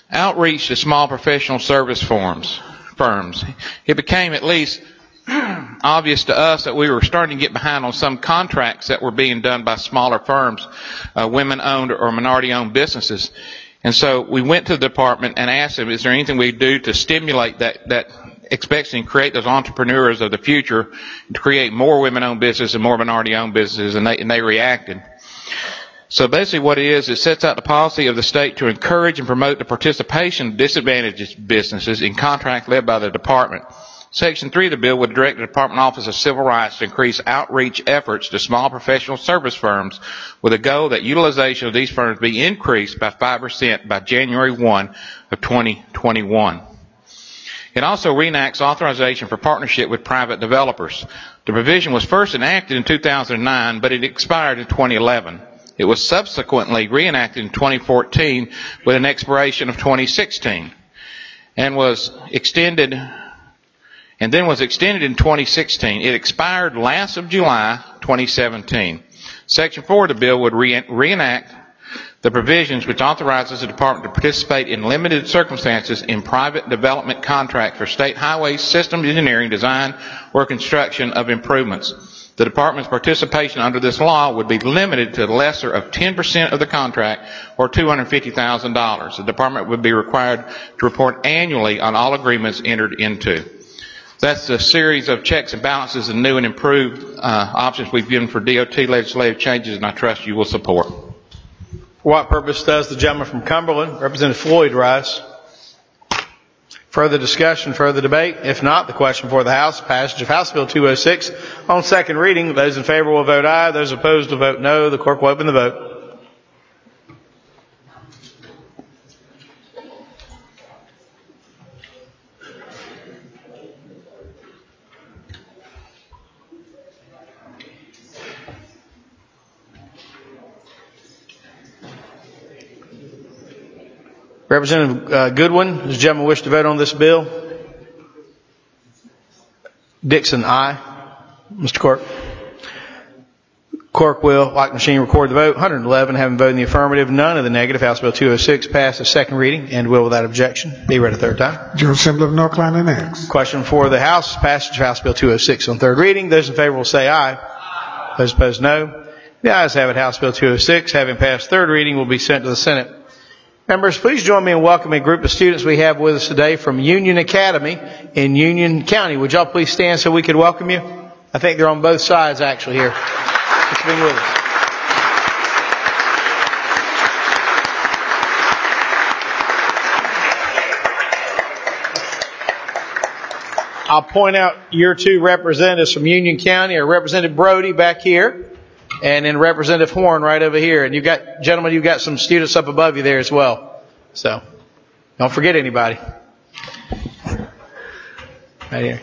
outreach to small professional service firms. It became at least obvious to us that we were starting to get behind on some contracts that were being done by smaller firms, women-owned or minority-owned businesses. And so we went to the department and asked them, is there anything we could do to stimulate that expectancy and create those entrepreneurs of the future, to create more women-owned businesses and more minority-owned businesses, and they reacted. So basically what it is, it sets out the policy of the state to encourage and promote the participation of disadvantaged businesses in contracts led by the department. Section 3 of the bill would direct the Department Office of Civil Rights to increase outreach efforts to small professional service firms with a goal that utilization of these firms be increased by 5% by January 1 of 2021. It also reenacts authorization for partnership with private developers. The provision was first enacted in 2009, but it expired in 2011. It was subsequently reenacted in 2014 with an expiration of 2016 and was extended in 2016. It expired last of July 2017. Section 4 of the bill would reenact the provisions which authorizes the department to participate in limited circumstances in private development contracts for state highways, systems engineering, design, or construction of improvements. The department's participation under this law would be limited to the lesser of 10% of the contract, or $250,000. The department would be required to report annually on all agreements entered into. That's a series of checks and balances and new and improved options we've given for DOT legislative changes, and I trust you will support. For what purpose does the gentleman from Cumberland, Representative Floyd, rise? Further discussion, further debate? If not, the question for the House, passage of House Bill 206 on second reading. Those in favor will vote aye. Those opposed will vote no. The clerk will open the vote. Representative Goodwin, does the gentleman wish to vote on this bill? Dixon, aye. Mr. Clerk. Clerk will, like machine, record the vote. 111 having voted in the affirmative, none of the negative. House Bill 206 passed the second reading and will, without objection, be read a third time. General Assembly of North Carolina next. Question for the House, passage of House Bill 206 on third reading. Those in favor will say aye. Aye. Those opposed, no. The ayes have it. House Bill 206, having passed third reading, will be sent to the Senate. Members, please join me in welcoming a group of students we have with us today from Union Academy in Union County. Would y'all please stand so we could welcome you? I think they're on both sides actually here. Thanks for being with us. I'll point out your two representatives from Union County are Representative Brody back here, and then Representative Horn right over here. And you've got some students up above you there as well. So, don't forget anybody. Right here.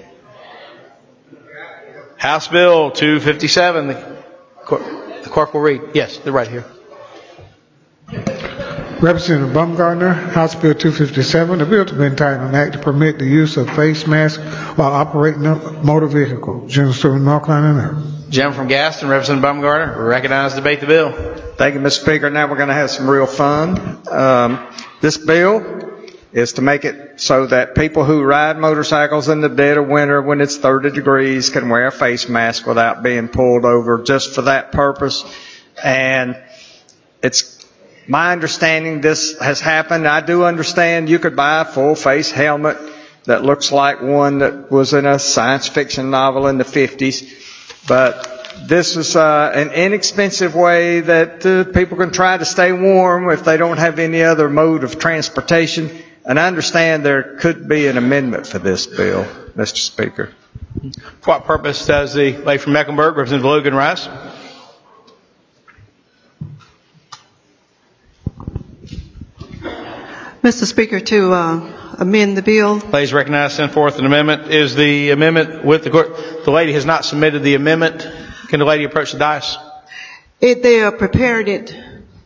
House Bill 257. The clerk will read. Yes, they're right here. Representative Baumgartner, House Bill 257, a bill to be entitled an act to permit the use of face masks while operating a motor vehicle. General Assembly of North Carolina. Gentleman from Gaston, Representative Baumgartner, recognize to debate the bill. Thank you, Mr. Speaker. Now we're going to have some real fun. This bill is to make it so that people who ride motorcycles in the dead of winter when it's 30 degrees can wear a face mask without being pulled over, just for that purpose. And it's my understanding this has happened. I do understand you could buy a full face helmet that looks like one that was in a science fiction novel in the 50s. But this is an inexpensive way that people can try to stay warm if they don't have any other mode of transportation. And I understand there could be an amendment for this bill, Mr. Speaker. For what purpose does the lady from Mecklenburg, Representative Logan, rise? Mr. Speaker, to amend the bill. Ladies recognize, send forth an amendment. Is the amendment with the court? The lady has not submitted the amendment. Can the lady approach the dais? They are prepared it.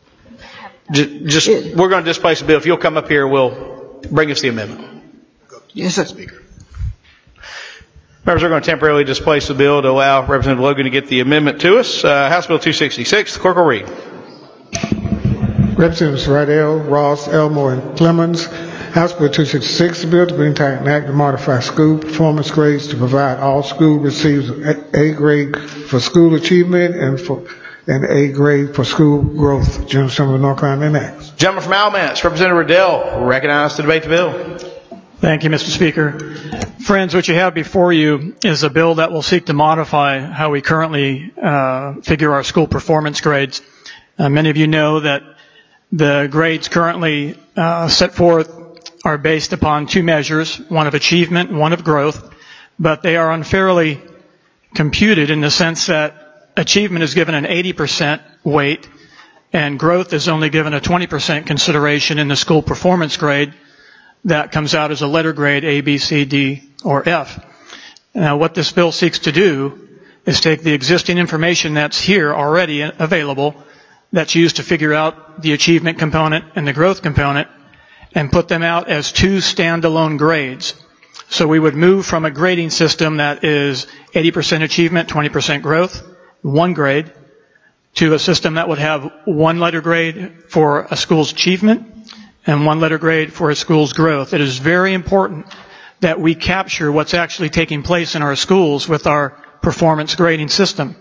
We're going to displace the bill. If you'll come up here, we'll bring us the amendment. Yes, sir. Speaker. Members, we're going to temporarily displace the bill to allow Representative Logan to get the amendment to us. House Bill 266. The clerk will read. Representatives Riddell, Ross, Elmore, and Clemens, House Bill 266, a bill to bring back an act to modify school performance grades to provide all school receives A grade for school achievement and A grade for school growth. General Assembly of North Carolina enacts. Gentleman from Alamance, Representative Riddell, recognized to debate the bill. Thank you, Mr. Speaker. Friends, what you have before you is a bill that will seek to modify how we currently figure our school performance grades. Many of you know that the grades currently set forth are based upon two measures, one of achievement and one of growth, but they are unfairly computed in the sense that achievement is given an 80% weight and growth is only given a 20% consideration in the school performance grade that comes out as a letter grade A, B, C, D, or F. Now, what this bill seeks to do is take the existing information that's here already available that's used to figure out the achievement component and the growth component and put them out as two standalone grades. So we would move from a grading system that is 80% achievement, 20% growth, one grade, to a system that would have one letter grade for a school's achievement and one letter grade for a school's growth. It is very important that we capture what's actually taking place in our schools with our performance grading system.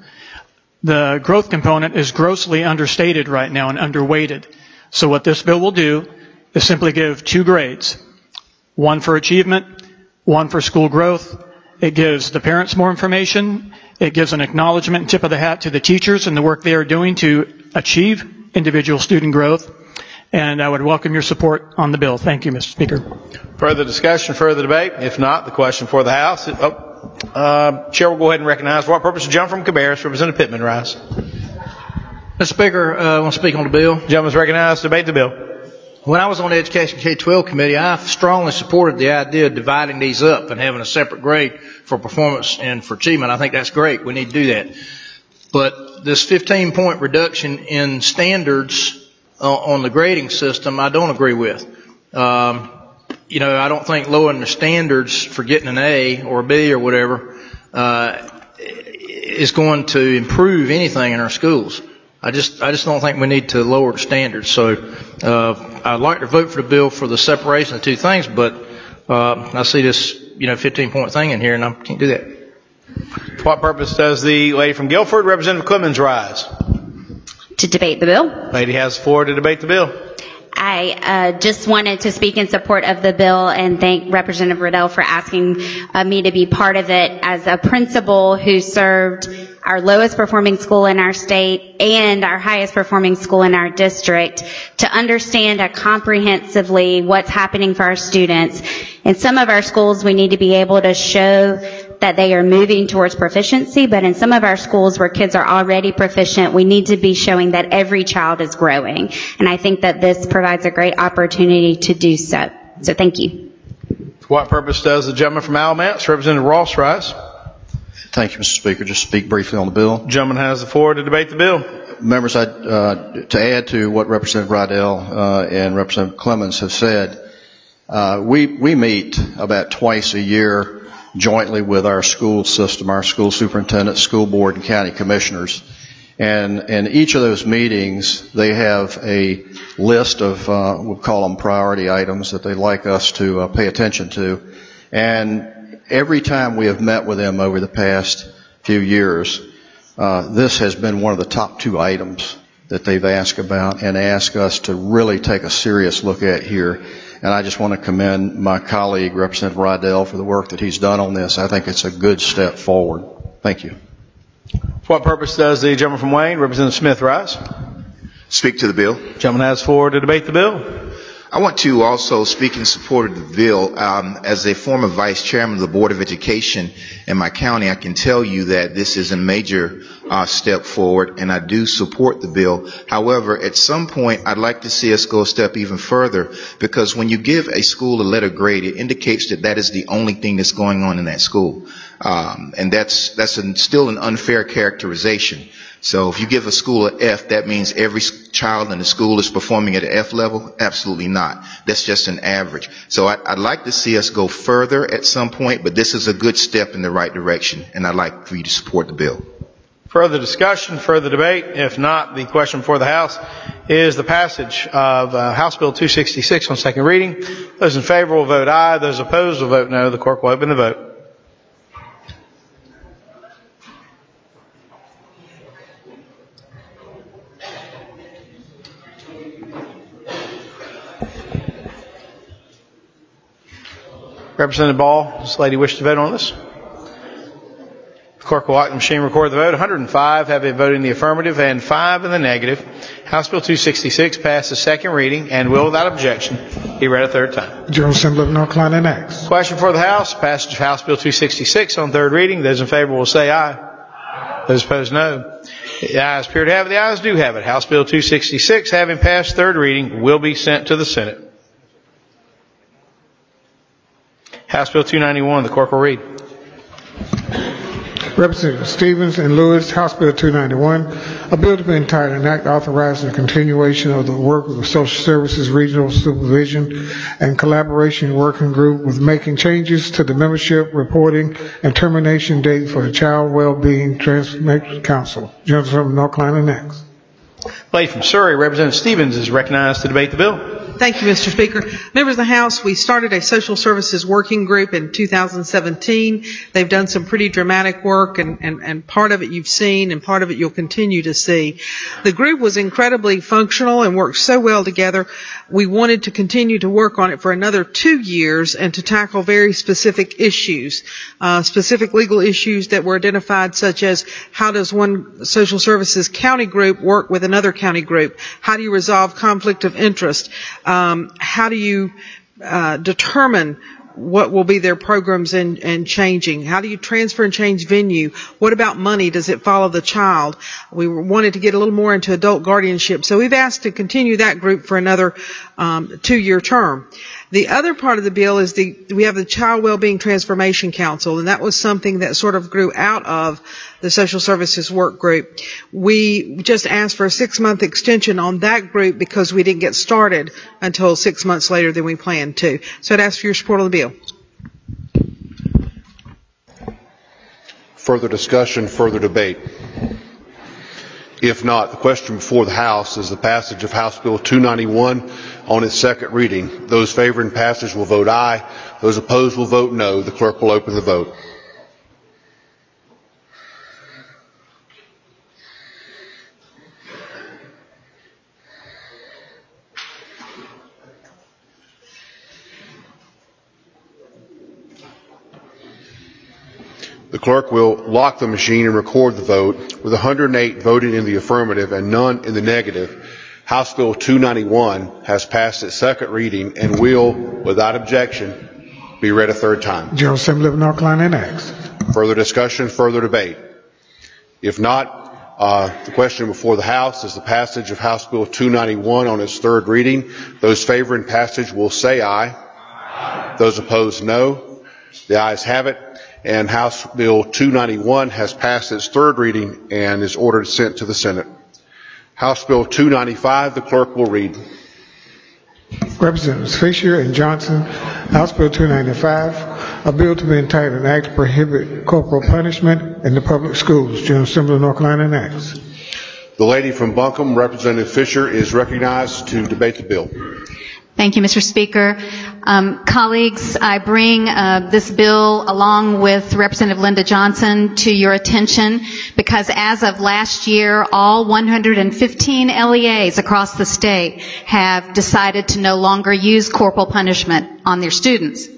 The growth component is grossly understated right now and underweighted. So what this bill will do is simply give two grades, one for achievement, one for school growth. It gives the parents more information. It gives an acknowledgement and tip of the hat to the teachers and the work they are doing to achieve individual student growth. And I would welcome your support on the bill. Thank you, Mr. Speaker. Further discussion, further debate? If not, the question for the House. Chair will go ahead and recognize for what purpose the gentleman from Cabarrus, Representative Pittman, rise. Mr. Speaker, I want to speak on the bill. Gentleman's recognized to debate the bill. When I was on the Education K-12 committee, I strongly supported the idea of dividing these up and having a separate grade for performance and for achievement. I think that's great. We need to do that. But this 15-point reduction in standards on the grading system, I don't agree with. I don't think lowering the standards for getting an A or a B or whatever is going to improve anything in our schools. I just don't think we need to lower the standards. So I'd like to vote for the bill for the separation of two things, but I see this 15-point thing in here, and I can't do that. For what purpose does the lady from Guilford, Representative Clemens, rise? To debate the bill. Lady has the floor to debate the bill. I just wanted to speak in support of the bill and thank Representative Riddell for asking me to be part of it as a principal who served our lowest performing school in our state and our highest performing school in our district to understand comprehensively what's happening for our students. In some of our schools, we need to be able to show that they are moving towards proficiency, but in some of our schools where kids are already proficient, we need to be showing that every child is growing. And I think that this provides a great opportunity to do so. So thank you. For what purpose does the gentleman from Alamance, Representative Ross, rise? Thank you, Mr. Speaker. Just speak briefly on the bill. Gentleman has the floor to debate the bill. Members, to add to what Representative Riddell and Representative Clemens have said, we meet about twice a year jointly with our school system, our school superintendent, school board, and county commissioners. And in each of those meetings, they have a list of, we'll call them priority items that they'd like us to pay attention to. And every time we have met with them over the past few years, this has been one of the top two items that they've asked about and asked us to really take a serious look at here. And I just want to commend my colleague, Representative Riddell, for the work that he's done on this. I think it's a good step forward. Thank you. For what purpose does the gentleman from Wayne, Representative Smith, rise? Speak to the bill. Gentleman has the floor to debate the bill. I want to also speak in support of the bill. As a former vice chairman of the Board of Education in my county, I can tell you that this is a major step forward, and I do support the bill. However, at some point, I'd like to see us go a step even further, because when you give a school a letter grade, it indicates that that is the only thing that's going on in that school. And that's still an unfair characterization. So if you give a school an F, that means every child in the school is performing at an F level? Absolutely not. That's just an average. So I'd like to see us go further at some point, but this is a good step in the right direction, and I'd like for you to support the bill. Further discussion, further debate? If not, the question before the House is the passage of House Bill 266 on second reading. Those in favor will vote aye. Those opposed will vote no. The clerk will open the vote. Representative Ball, does the lady wish to vote on this? The clerk will lock the machine, record the vote. 105 have been voted in the affirmative and 5 in the negative. House Bill 266 passes second reading and will, without objection, be read a third time. General Assembly of North Carolina enacts. Question for the House. Passage of House Bill 266 on third reading. Those in favor will say aye. Those opposed, no. The ayes appear to have it. The ayes do have it. House Bill 266, having passed third reading, will be sent to the Senate. House Bill 291, the clerk will read. Representative Stevens and Lewis, House Bill 291, a bill to be entitled an act authorizing the continuation of the work of the Social Services Regional Supervision and Collaboration Working Group with making changes to the membership, reporting, and termination date for the Child Wellbeing Transformation Council. General from North Carolina next. Lady from Surrey, Representative Stevens is recognized to debate the bill. Thank you, Mr. Speaker. Members of the House, we started a social services working group in 2017. They've done some pretty dramatic work, and part of it you've seen, and part of it you'll continue to see. The group was incredibly functional and worked so well together. We wanted to continue to work on it for another 2 years and to tackle very specific issues, specific legal issues that were identified, such as how does one social services county group work with another county group? How do you resolve conflict of interest? How do you determine what will be their programs and changing? How do you transfer and change venue? What about money? Does it follow the child? We wanted to get a little more into adult guardianship. So we've asked to continue that group for another 2-year term. The other part of the bill is we have the Child Wellbeing Transformation Council, and that was something that sort of grew out of the Social Services Work Group. We just asked for a 6-month extension on that group because we didn't get started until 6 months later than we planned to. So I'd ask for your support of the bill. Further discussion, further debate? If not, the question before the House is the passage of House Bill 291 on its second reading. Those favoring passage will vote aye. Those opposed will vote no. The clerk will open the vote. The clerk will lock the machine and record the vote. With 108 voting in the affirmative and none in the negative, House Bill 291 has passed its second reading and will, without objection, be read a third time. General Assembly of North Carolina enacts. Further discussion, further debate? If not, the question before the House is the passage of House Bill 291 on its third reading. Those favoring passage will say aye. Aye. Those opposed, no. The ayes have it. And House Bill 291 has passed its third reading and is ordered sent to the Senate. House Bill 295, the clerk will read. Representatives Fisher and Johnson, House Bill 295, a bill to be entitled an act to prohibit corporal punishment in the public schools. General Assembly of North Carolina enacts. The lady from Buncombe, Representative Fisher, is recognized to debate the bill. Thank you, Mr. Speaker. Colleagues, I bring this bill along with Representative Linda Johnson to your attention because as of last year, all 115 LEAs across the state have decided to no longer use corporal punishment on their students.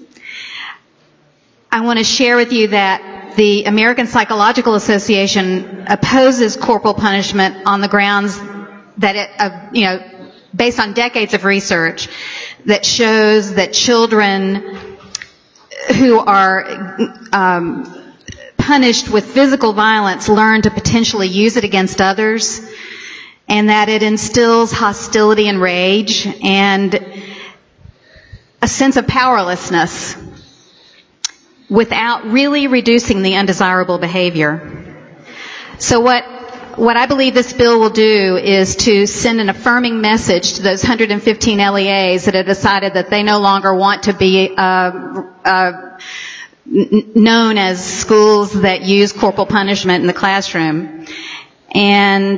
I want to share with you that the American Psychological Association opposes corporal punishment on the grounds that it, based on decades of research that shows that children who are punished with physical violence learn to potentially use it against others, and that it instills hostility and rage and a sense of powerlessness without really reducing the undesirable behavior. So what I believe this bill will do is to send an affirming message to those 115 LEAs that have decided that they no longer want to be known as schools that use corporal punishment in the classroom. And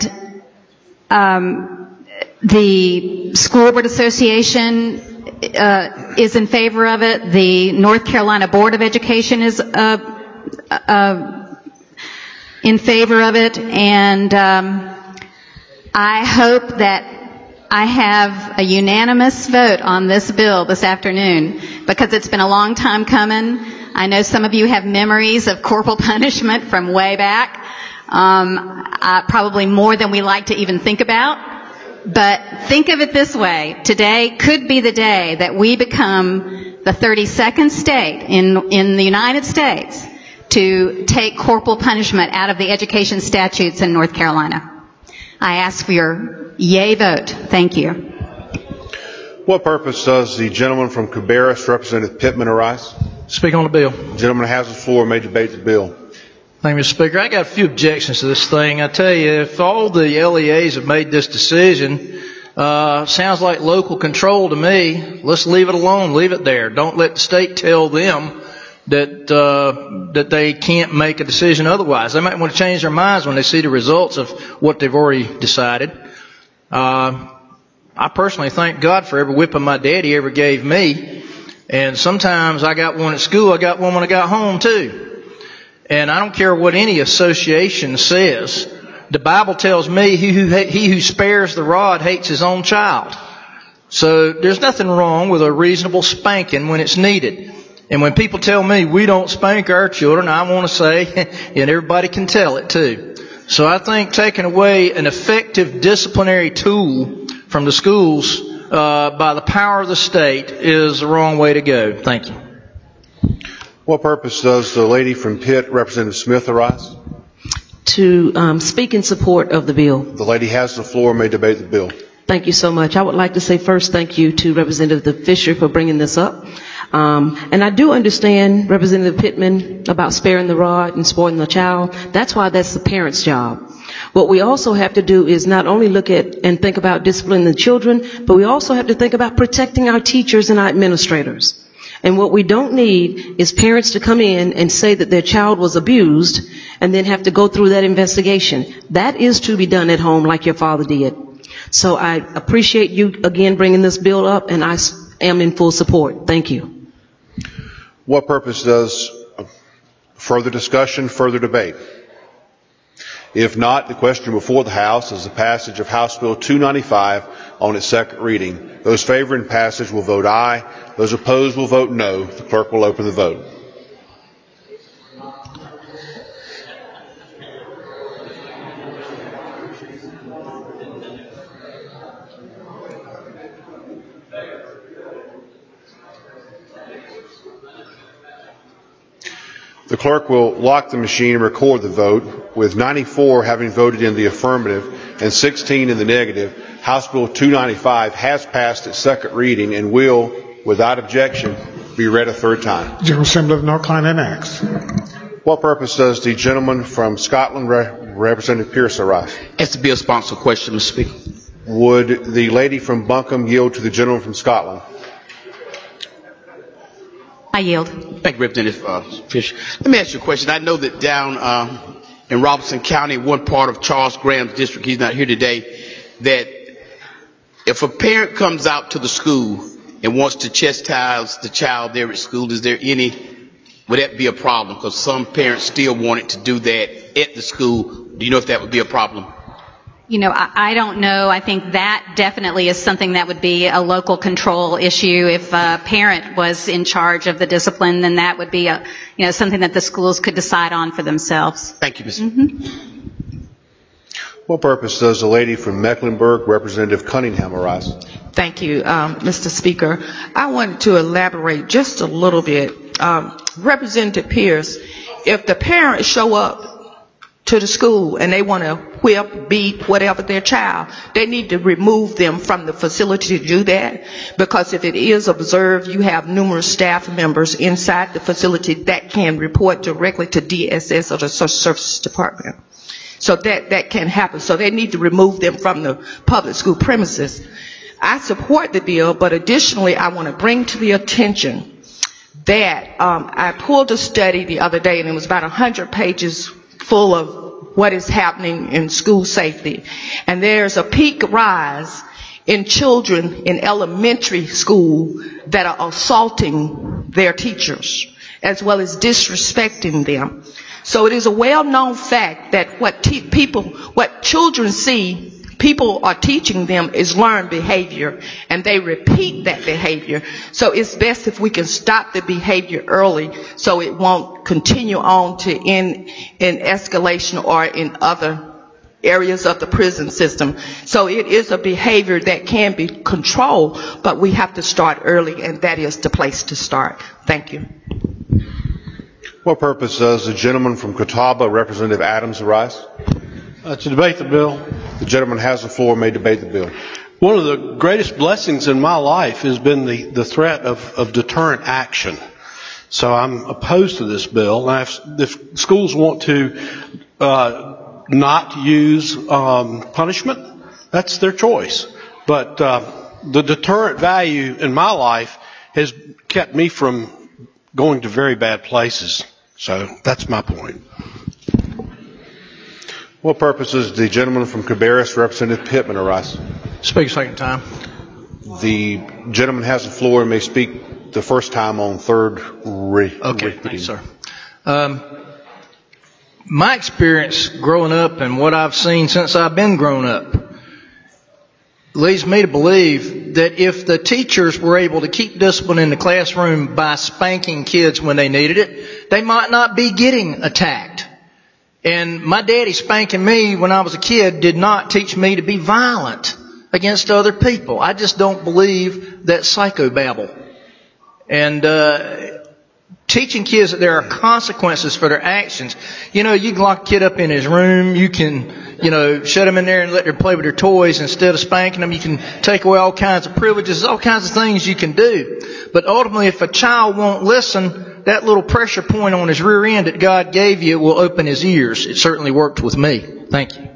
the School Board Association is in favor of it. The North Carolina Board of Education is in favor of it. And I hope that I have a unanimous vote on this bill this afternoon, because it's been a long time coming. I know some of you have memories of corporal punishment from way back, probably more than we like to even think about. But think of it this way. Today could be the day that we become the 32nd state in the United States to take corporal punishment out of the education statutes in North Carolina. I ask for your yay vote. Thank you. What purpose does the gentleman from Cabarrus, Representative Pittman, arise? Speak on the bill. The gentleman has the floor. May debate the bill. Thank you, Mr. Speaker. I got a few objections to this thing. I tell you, if all the LEAs have made this decision, sounds like local control to me. Let's leave it alone. Leave it there. Don't let the state tell them that they can't make a decision otherwise. They might want to change their minds when they see the results of what they've already decided. I personally thank God for every whipping my daddy ever gave me. And sometimes I got one at school, I got one when I got home too. And I don't care what any association says. The Bible tells me he who spares the rod hates his own child. So there's nothing wrong with a reasonable spanking when it's needed. And when people tell me we don't spank our children, I want to say, and everybody can tell it too. So I think taking away an effective disciplinary tool from the schools by the power of the state is the wrong way to go. Thank you. What purpose does the lady from Pitt, Representative Smith, arise? To speak in support of the bill. The lady has the floor. May debate the bill. Thank you so much. I would like to say first thank you to Representative Fisher for bringing this up. And I do understand Representative Pittman about sparing the rod and spoiling the child. That's why that's the parent's job. What we also have to do is not only look at and think about disciplining the children, but we also have to think about protecting our teachers and our administrators. And what we don't need is parents to come in and say that their child was abused and then have to go through that investigation. That is to be done at home like your father did. So I appreciate you again bringing this bill up, and I am in full support. Thank you. What purpose does further discussion, further debate? If not, the question before the House is the passage of House Bill 295 on its second reading. Those favoring passage will vote aye. Those opposed will vote no. The clerk will open the vote. The clerk will lock the machine and record the vote. With 94 having voted in the affirmative and 16 in the negative, House Bill 295 has passed its second reading and will, without objection, be read a third time. General Assembly of North Carolina enacts. What purpose does the gentleman from Scotland, Representative Pierce, arise? It's a bill sponsor question, Mr. Speaker. Would the lady from Buncombe yield to the gentleman from Scotland? I yield. Thank you, Representative Fisher. Let me ask you a question. I know that down in Robeson County, one part of Charles Graham's district, he's not here today, that if a parent comes out to the school and wants to chastise the child there at school, would that be a problem? Because some parents still wanted to do that at the school. Do you know if that would be a problem? You know, I don't know. I think that definitely is something that would be a local control issue. If a parent was in charge of the discipline, then that would be something that the schools could decide on for themselves. Thank you, Ms. What purpose does the lady from Mecklenburg, Representative Cunningham, arise? Thank you, Mr. Speaker. I wanted to elaborate just a little bit. Representative Pierce, if the parents show up to the school and they want to whip, beat, whatever their child, they need to remove them from the facility to do that, because if it is observed, you have numerous staff members inside the facility that can report directly to DSS or the Social Services Department. So that can happen. So they need to remove them from the public school premises. I support the bill, but additionally I want to bring to the attention that I pulled a study the other day, and it was about 100 pages full of what is happening in school safety. And there's a peak rise in children in elementary school that are assaulting their teachers, as well as disrespecting them. So it is a well-known fact that what children see, people are teaching them is learned behavior, and they repeat that behavior. So it's best if we can stop the behavior early so it won't continue on to in escalation or in other areas of the prison system. So it is a behavior that can be controlled, but we have to start early, and that is the place to start. Thank you. What purpose does the gentleman from Catawba, Representative Adams, arise? To debate the bill. The gentleman has the floor, may debate the bill. One of the greatest blessings in my life has been the threat of deterrent action. So I'm opposed to this bill. Now, if schools want to not use punishment, that's their choice. But the deterrent value in my life has kept me from going to very bad places. So that's my point. What purpose does the gentleman from Cabarrus, Representative Pittman, arise? Speak a second time. The gentleman has the floor and may speak the first time on third reading. Okay, thanks, sir. My experience growing up and what I've seen since I've been grown up leads me to believe that if the teachers were able to keep discipline in the classroom by spanking kids when they needed it, they might not be getting attacked. And my daddy spanking me when I was a kid did not teach me to be violent against other people. I just don't believe that psychobabble. And teaching kids that there are consequences for their actions. You know, you can lock a kid up in his room. You can, shut him in there and let them play with their toys instead of spanking them. You can take away all kinds of privileges, all kinds of things you can do. But ultimately, if a child won't listen, that little pressure point on his rear end that God gave you will open his ears. It certainly worked with me. Thank you.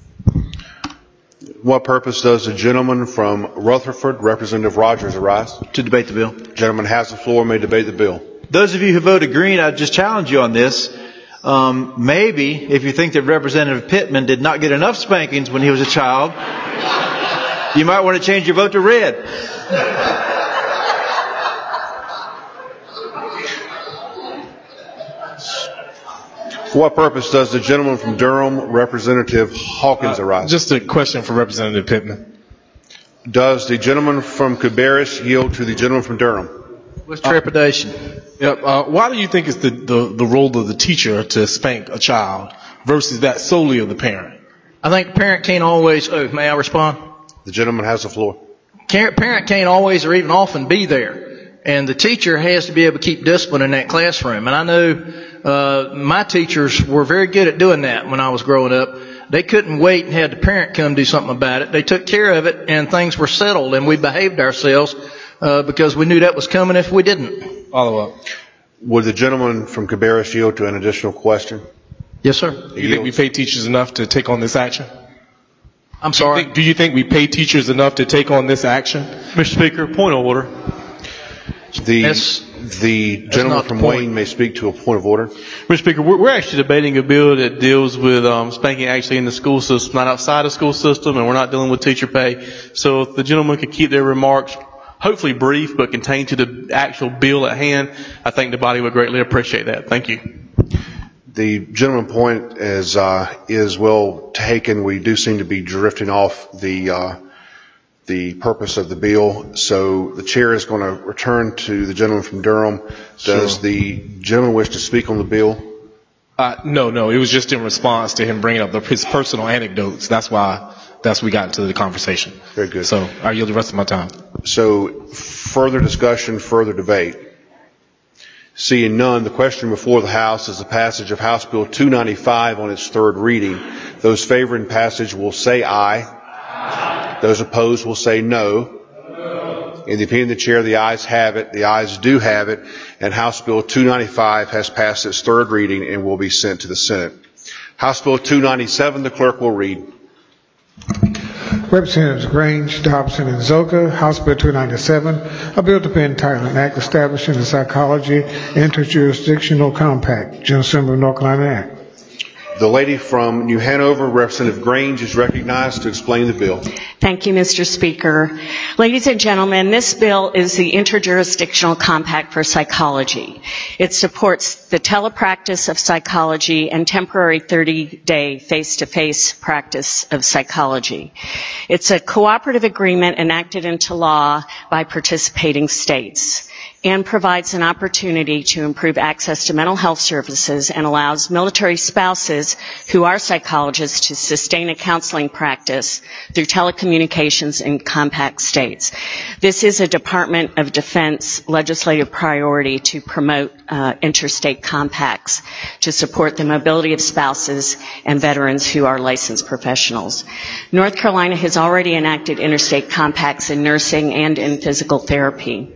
What purpose does the gentleman from Rutherford, Representative Rogers, arise? To debate the bill. The gentleman has the floor, may debate the bill. Those of you who voted green, I just challenge you on this. Maybe if you think that Representative Pittman did not get enough spankings when he was a child, you might want to change your vote to red. For what purpose does the gentleman from Durham, Representative Hawkins, arise? Just a question for Representative Pittman. Does the gentleman from Cabarrus yield to the gentleman from Durham? With trepidation. Why do you think it's the role of the teacher to spank a child versus that solely of the parent? I think the parent can't always, may I respond? The gentleman has the floor. Parent can't always or even often be there. And the teacher has to be able to keep discipline in that classroom. And I know my teachers were very good at doing that when I was growing up. They couldn't wait and had the parent come do something about it. They took care of it and things were settled and we behaved ourselves because we knew that was coming if we didn't. Follow up. Would the gentleman from Cabarrus yield to an additional question? Yes, sir. Do you think we pay teachers enough to take on this action? I'm sorry? Do you think we pay teachers enough to take on this action? Mr. Speaker, point of order. The gentleman from Wayne may speak to a point of order. Mr. Speaker, we're actually debating a bill that deals with spanking actually in the school system, not outside the school system, and we're not dealing with teacher pay. So if the gentleman could keep their remarks hopefully brief but contained to the actual bill at hand, I think the body would greatly appreciate that. Thank you. The gentleman's point is well taken. We do seem to be drifting off the purpose of the bill. So the chair is going to return to the gentleman from Durham. Does the gentleman wish to speak on the bill? No. It was just in response to him bringing up his personal anecdotes. That's why we got into the conversation. Very good. So I yield the rest of my time. So further discussion, further debate. Seeing none, the question before the House is the passage of House Bill 295 on its third reading. Those favoring passage will say aye. Those opposed will say no. In the opinion of the chair, the ayes have it. The ayes do have it. And House Bill 295 has passed its third reading and will be sent to the Senate. House Bill 297, the clerk will read. Representatives Grange, Dobson, and Zoka. House Bill 297, a bill to pen title an act establishing the Psychology Interjurisdictional Compact. General Assembly of North Carolina Act. The lady from New Hanover, Representative Grange, is recognized to explain the bill. Thank you, Mr. Speaker. Ladies and gentlemen, this bill is the Interjurisdictional Compact for Psychology. It supports the telepractice of psychology and temporary 30-day face-to-face practice of psychology. It's a cooperative agreement enacted into law by participating states and provides an opportunity to improve access to mental health services and allows military spouses who are psychologists to sustain a counseling practice through telecommunications in compact states. This is a Department of Defense legislative priority to promote interstate compacts to support the mobility of spouses and veterans who are licensed professionals. North Carolina has already enacted interstate compacts in nursing and in physical therapy.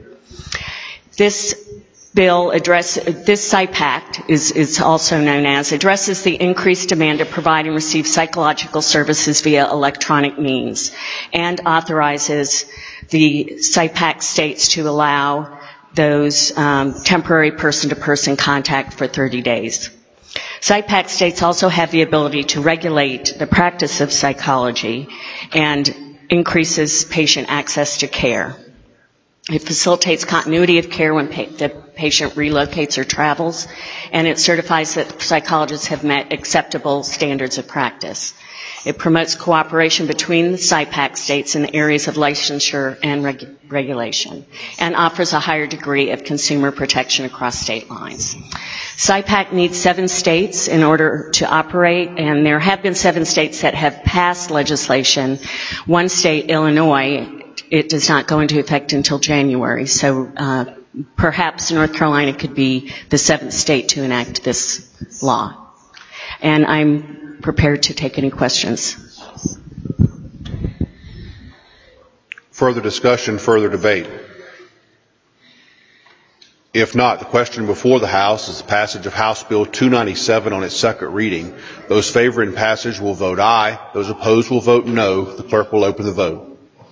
This bill this PSYPACT is also known as, addresses the increased demand to provide and receive psychological services via electronic means and authorizes the PSYPACT states to allow those temporary person-to-person contact for 30 days. PSYPACT states also have the ability to regulate the practice of psychology and increases patient access to care. It facilitates continuity of care when the patient relocates or travels, and it certifies that psychologists have met acceptable standards of practice. It promotes cooperation between the PSYPACT states in the areas of licensure and regulation, and offers a higher degree of consumer protection across state lines. PSYPACT needs 7 states in order to operate, and there have been 7 states that have passed legislation. One state, Illinois, it does not go into effect until January, so perhaps North Carolina could be the 7th state to enact this law. And I'm prepared to take any questions. Further discussion, further debate? If not, the question before the House is the passage of House Bill 297 on its second reading. Those favoring passage will vote aye. Those opposed will vote no. The clerk will open the vote.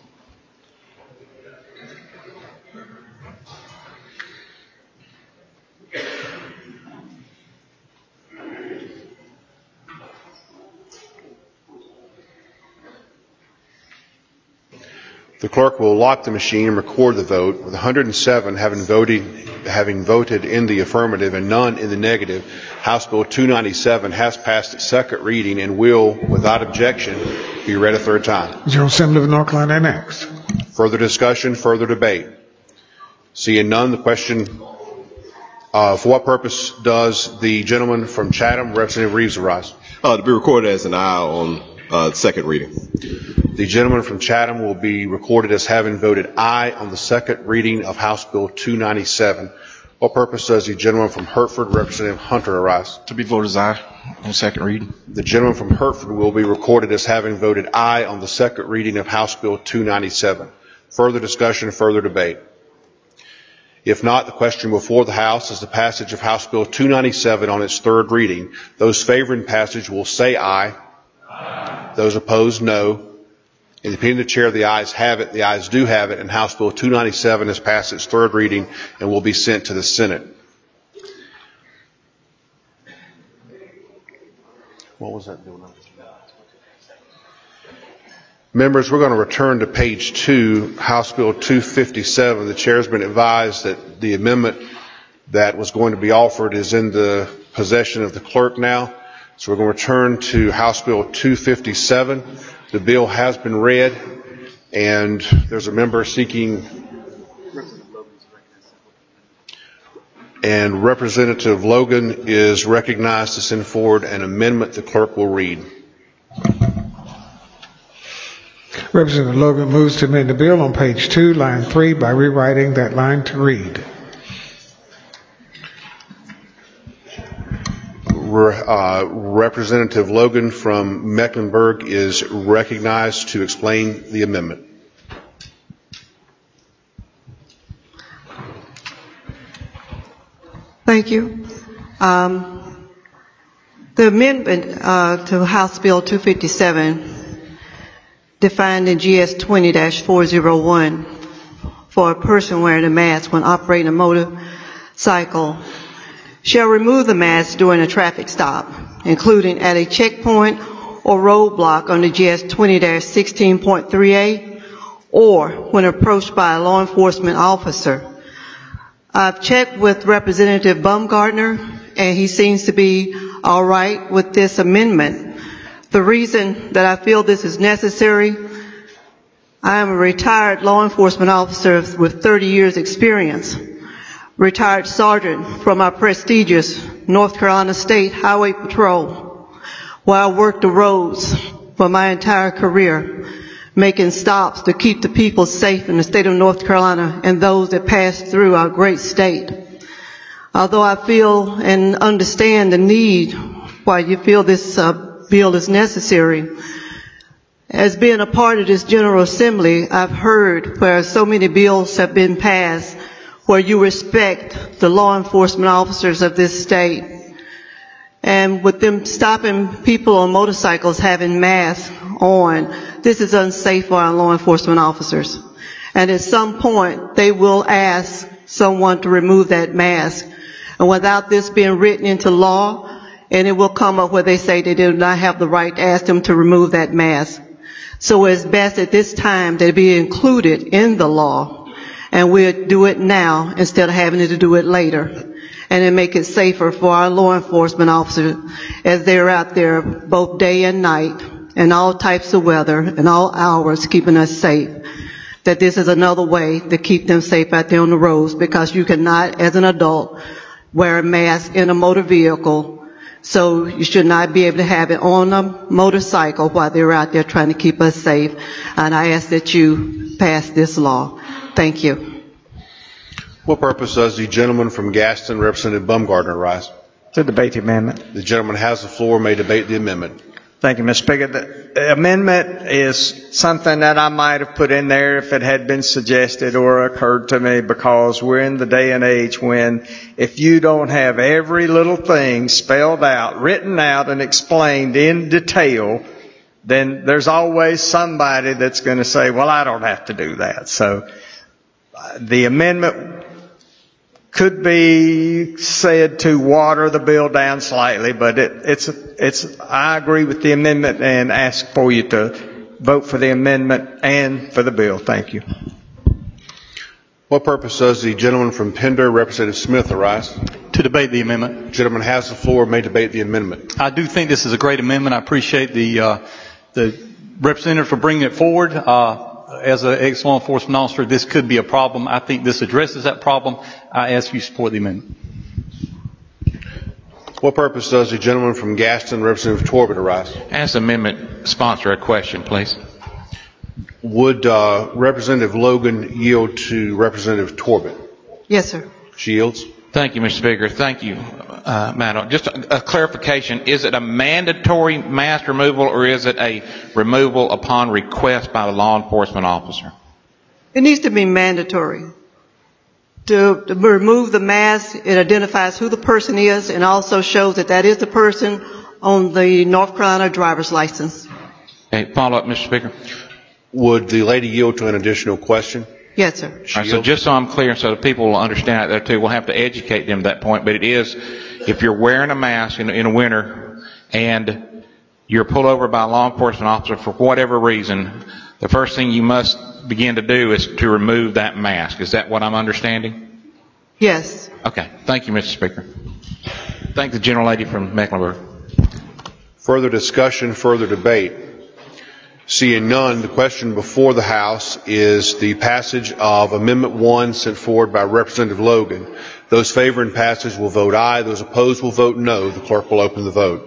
The clerk will lock the machine and record the vote, with 107 having voted in the affirmative and none in the negative. House Bill 297 has passed its second reading and will, without objection, be read a third time. General Assembly of North Carolina next. Further discussion, further debate? Seeing none, the question, for what purpose does the gentleman from Chatham, Representative Reeves, arise? To be recorded as an aye on second reading. The gentleman from Chatham will be recorded as having voted aye on the second reading of House Bill 297. What purpose does the gentleman from Hertford, Representative Hunter, arise? To be voted as aye on second reading. The gentleman from Hertford will be recorded as having voted aye on the second reading of House Bill 297. Further discussion, further debate? If not, the question before the House is the passage of House Bill 297 on its third reading. Those favoring passage will say aye. Aye. Those opposed, no. In the opinion of the chair, the ayes have it. The ayes do have it, and House Bill 297 has passed its third reading and will be sent to the Senate. What was that doing? Members, we're going to return to page 2, House Bill 257. The chair has been advised that the amendment that was going to be offered is in the possession of the clerk now. So we're going to return to House Bill 257. The bill has been read, and there's a member seeking, and Representative Logan is recognized to send forward an amendment the clerk will read. Representative Logan moves to amend the bill on page 2, line 3, by rewriting that line to read. Representative Logan from Mecklenburg is recognized to explain the amendment. Thank you. The amendment to House Bill 257 defined in GS 20-401 for a person wearing a mask when operating a motorcycle shall remove the mask during a traffic stop, including at a checkpoint or roadblock under GS 20-16.3A, or when approached by a law enforcement officer. I've checked with Representative Baumgartner, and he seems to be all right with this amendment. The reason that I feel this is necessary, I am a retired law enforcement officer with 30 years experience, retired sergeant from our prestigious North Carolina State Highway Patrol, where I worked the roads for my entire career, making stops to keep the people safe in the state of North Carolina and those that pass through our great state. Although I feel and understand the need why you feel this bill is necessary, as being a part of this General Assembly, I've heard where so many bills have been passed where you respect the law enforcement officers of this state. And with them stopping people on motorcycles having masks on, this is unsafe for our law enforcement officers. And at some point, they will ask someone to remove that mask. And without this being written into law, and it will come up where they say they do not have the right to ask them to remove that mask. So it's best at this time that it be included in the law, and we'll do it now instead of having to do it later. And then make it safer for our law enforcement officers as they're out there both day and night in all types of weather and all hours keeping us safe. That this is another way to keep them safe out there on the roads, because you cannot, as an adult, wear a mask in a motor vehicle. So you should not be able to have it on a motorcycle while they're out there trying to keep us safe. And I ask that you pass this law. Thank you. What purpose does the gentleman from Gaston, Representative Baumgartner, rise? To debate the amendment. The gentleman has the floor, may debate the amendment. Thank you, Mr. Speaker. The amendment is something that I might have put in there if it had been suggested or occurred to me, because we're in the day and age when if you don't have every little thing spelled out, written out, and explained in detail, then there's always somebody that's going to say, well, I don't have to do that. So the amendment could be said to water the bill down slightly, but I agree with the amendment and ask for you to vote for the amendment and for the bill. Thank you. What purpose does the gentleman from Pender, Representative Smith, arise? To debate the amendment. The gentleman has the floor, may debate the amendment. I do think this is a great amendment. I appreciate the representative for bringing it forward. As an ex-law enforcement officer, this could be a problem. I think this addresses that problem. I ask you to support the amendment. What purpose does the gentleman from Gaston, Representative Torbett, arise? Ask the amendment sponsor a question, please. Would Representative Logan yield to Representative Torbett? Yes, sir. She yields. Thank you, Mr. Speaker. Thank you, Madam. Just a clarification. Is it a mandatory mask removal, or is it a removal upon request by the law enforcement officer? It needs to be mandatory. To remove the mask, it identifies who the person is and also shows that that is the person on the North Carolina driver's license. Okay, follow up, Mr. Speaker. Would the lady yield to an additional question? Yes, sir. All right, so just so I'm clear, so that people will understand it there too, we'll have to educate them at that point, but it is, if you're wearing a mask in the winter and you're pulled over by a law enforcement officer for whatever reason, the first thing you must begin to do is to remove that mask. Is that what I'm understanding? Yes. Okay. Thank you, Mr. Speaker. Thank the gentle lady from Mecklenburg. Further discussion, further debate. Seeing none, the question before the House is the passage of Amendment 1 sent forward by Representative Logan. Those favoring passage will vote aye. Those opposed will vote no. The clerk will open the vote.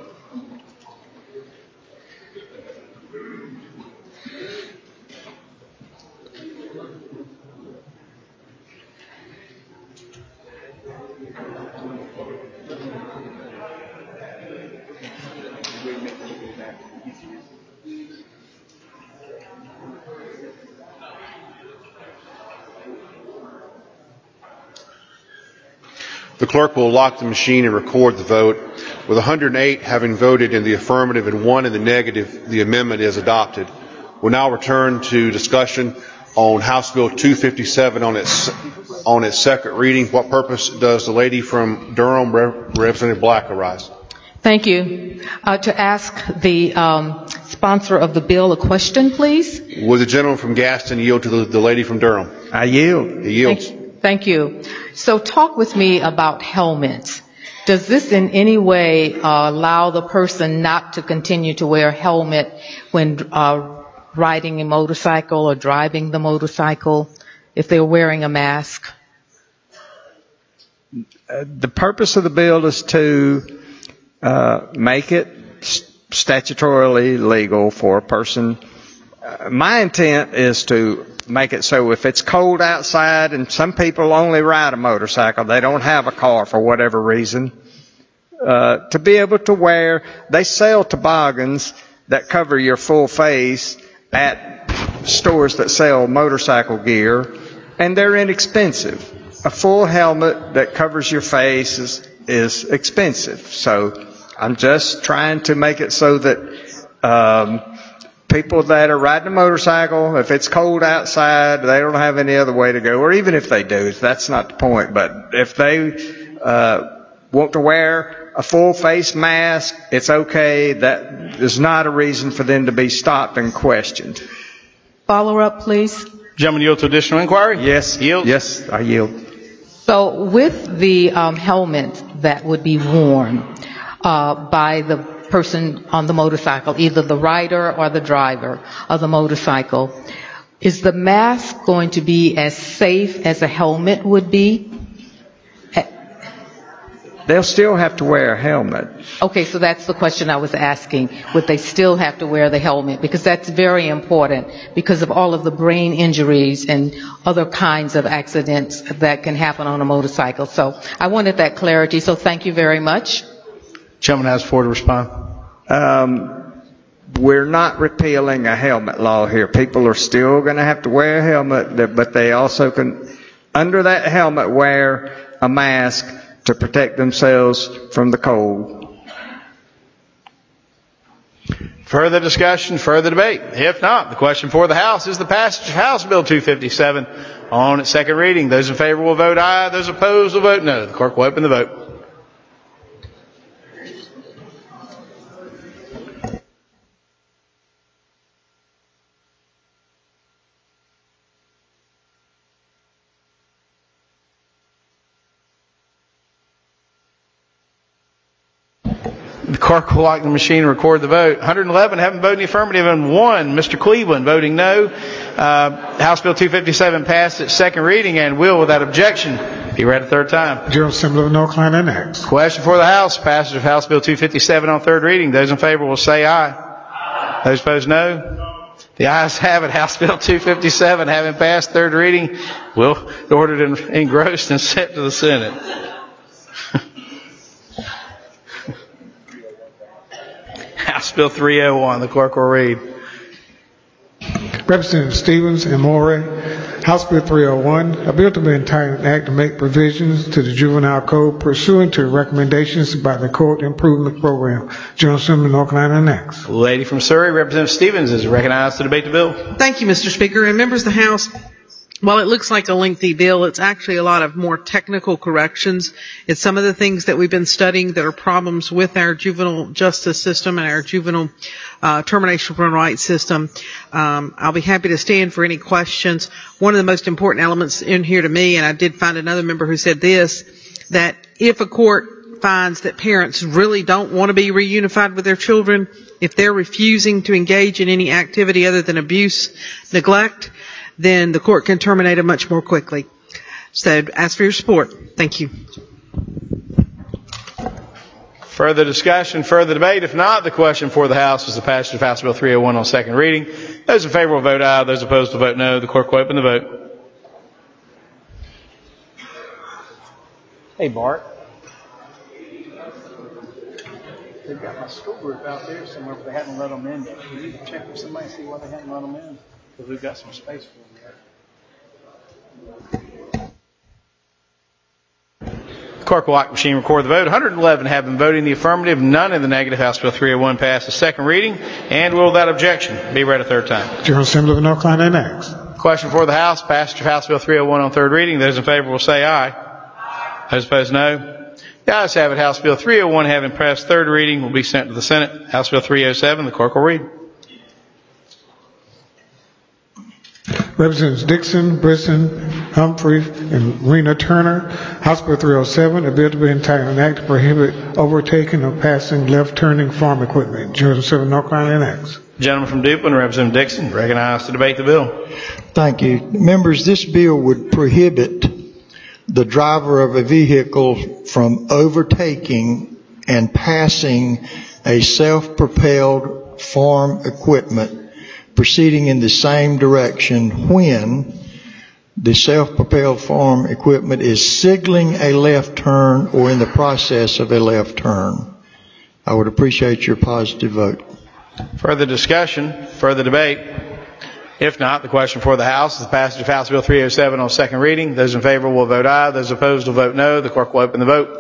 The clerk will lock the machine and record the vote. With 108 having voted in the affirmative and 1 in the negative, the amendment is adopted. With We'll now return to discussion on House Bill 257 on its second reading. What purpose does the lady from Durham, Representative Black, arise? Thank you. To ask the sponsor of the bill a question, please. Will the gentleman from Gaston yield to the lady from Durham? I yield. He yields. Thank you. So talk with me about helmets. Does this in any way allow the person not to continue to wear a helmet when riding a motorcycle or driving the motorcycle if they're wearing a mask? The purpose of the bill is to make it statutorily legal for a person. My intent is to make it so if it's cold outside, and some people only ride a motorcycle, they don't have a car for whatever reason, to be able to wear, they sell toboggans that cover your full face at stores that sell motorcycle gear, and they're inexpensive. A full helmet that covers your face is expensive. So I'm just trying to make it so that people that are riding a motorcycle, if it's cold outside, they don't have any other way to go, or even if they do, that's not the point. But if they want to wear a full face mask, it's okay. That is not a reason for them to be stopped and questioned. Follow up, please. Gentleman, yield to additional inquiry? Yes. Yield. Yes, I yield. So with the helmet that would be worn by the person on the motorcycle, either the rider or the driver of the motorcycle, is the mask going to be as safe as a helmet would be? They'll still have to wear a helmet. Okay, so that's the question I was asking. Would they still have to wear the helmet? Because that's very important because of all of the brain injuries and other kinds of accidents that can happen on a motorcycle. So I wanted that clarity, so thank you very much. Gentleman has the floor to respond. We're not repealing a helmet law here. People are still going to have to wear a helmet, but they also can, under that helmet, wear a mask to protect themselves from the cold. Further discussion, further debate? If not, the question for the House is the passage of House Bill 257 on its second reading. Those in favor will vote aye. Those opposed will vote no. The clerk will open the vote. The clerk will lock the machine and record the vote. 111 haven't voted in the affirmative and 1. Mr. Cleveland voting no. House Bill 257 passed its second reading and will, without objection, be read a third time. General Assembly of North Carolina next. Question for the House. Passage of House Bill 257 on third reading. Those in favor will say aye. Those opposed no. The ayes have it. House Bill 257 having passed third reading will be ordered engrossed and sent to the Senate. House Bill 301. The clerk will read. Representative Stevens and Morey, House Bill 301, a bill to be entitled an act to make provisions to the Juvenile Code pursuant to recommendations by the Court Improvement Program. General Assembly, North Carolina next. Lady from Surrey, Representative Stevens, is recognized to debate the bill. Thank you, Mr. Speaker. And members of the House, while it looks like a lengthy bill, it's actually a lot of more technical corrections. It's some of the things that we've been studying that are problems with our juvenile justice system and our juvenile termination of rights system. I'll be happy to stand for any questions. One of the most important elements in here to me, and I did find another member who said this, that if a court finds that parents really don't want to be reunified with their children, if they're refusing to engage in any activity other than abuse, neglect, then the court can terminate them much more quickly. So ask for your support. Thank you. Further discussion, further debate? If not, the question for the House is the passage of House Bill 301 on second reading. Those in favor will vote aye. Those opposed will vote no. The clerk will open the vote. Hey, Bart. They've got my school group out there somewhere, but they haven't let them in yet. We need to check with somebody and see why they haven't let them in. Because we've got some space for them there. Clerk will lock the machine, record the vote. 111 have been voted in the affirmative, none in the negative. House Bill 301 passes second reading and will, without objection, be read a third time. General Assembly of North Carolina enacts. Question for the House, passage of House Bill 301 on third reading. Those in favor will say aye. Those opposed, no. The ayes have it. House Bill 301 having passed third reading will be sent to the Senate. House Bill 307, the clerk will read. Representatives Dixon, Brisson, Humphreys, and Rena Turner. House Bill 307, a bill to be entitled an act to prohibit overtaking or passing left-turning farm equipment. General Assembly of North Carolina enacts. Gentleman from Duplin, Representative Dixon, recognized to debate the bill. Thank you. Members, this bill would prohibit the driver of a vehicle from overtaking and passing a self-propelled farm equipment proceeding in the same direction when the self-propelled farm equipment is signaling a left turn or in the process of a left turn. I would appreciate your positive vote. Further discussion, further debate. If not, the question for the House is the passage of House Bill 307 on second reading. Those in favor will vote aye. Those opposed will vote no. The clerk will open the vote.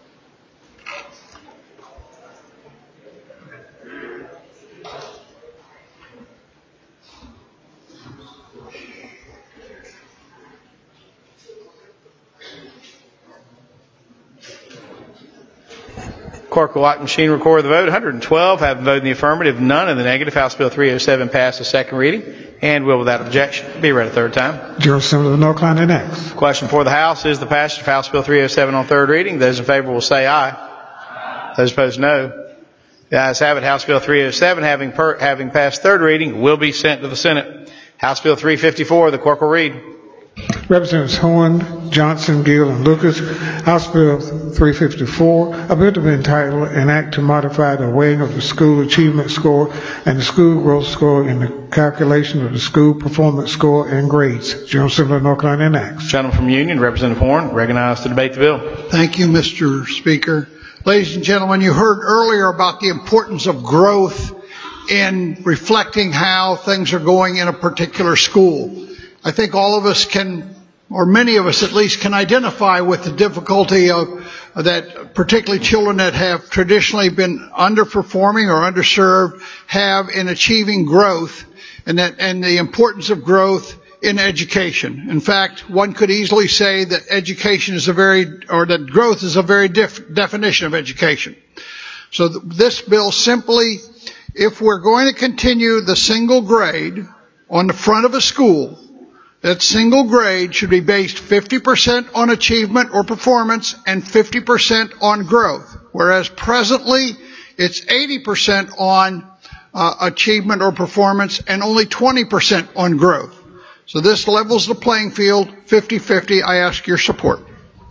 Clerk will lock the machine, record the vote. 112 have voted in the affirmative, none in the negative. House Bill 307 passes second reading and will, without objection, be read a third time. General Assembly of North Carolina enacts. Question for the House is the passage of House Bill 307 on third reading. Those in favor will say aye. Those opposed, no. The ayes have it. House Bill 307, having passed third reading, will be sent to the Senate. House Bill 354, the clerk will read. Representatives Horn, Johnson, Gill, and Lucas. House Bill 354, a bill to be entitled an act to modify the weighing of the school achievement score and the school growth score in the calculation of the school performance score and grades. General Assembly of North Carolina enacts. Gentleman from Union, Representative Horn, recognized to debate the bill. Thank you, Mr. Speaker. Ladies and gentlemen, you heard earlier about the importance of growth in reflecting how things are going in a particular school. I think all of us can, or many of us at least, can identify with the difficulty of that particularly children that have traditionally been underperforming or underserved have in achieving growth, and the importance of growth in education. In fact, one could easily say that education is that growth is a very definition of education. So this bill simply, if we're going to continue the single grade on the front of a school, that single grade should be based 50% on achievement or performance and 50% on growth, whereas presently it's 80% on achievement or performance and only 20% on growth. So this levels the playing field 50-50. I ask your support.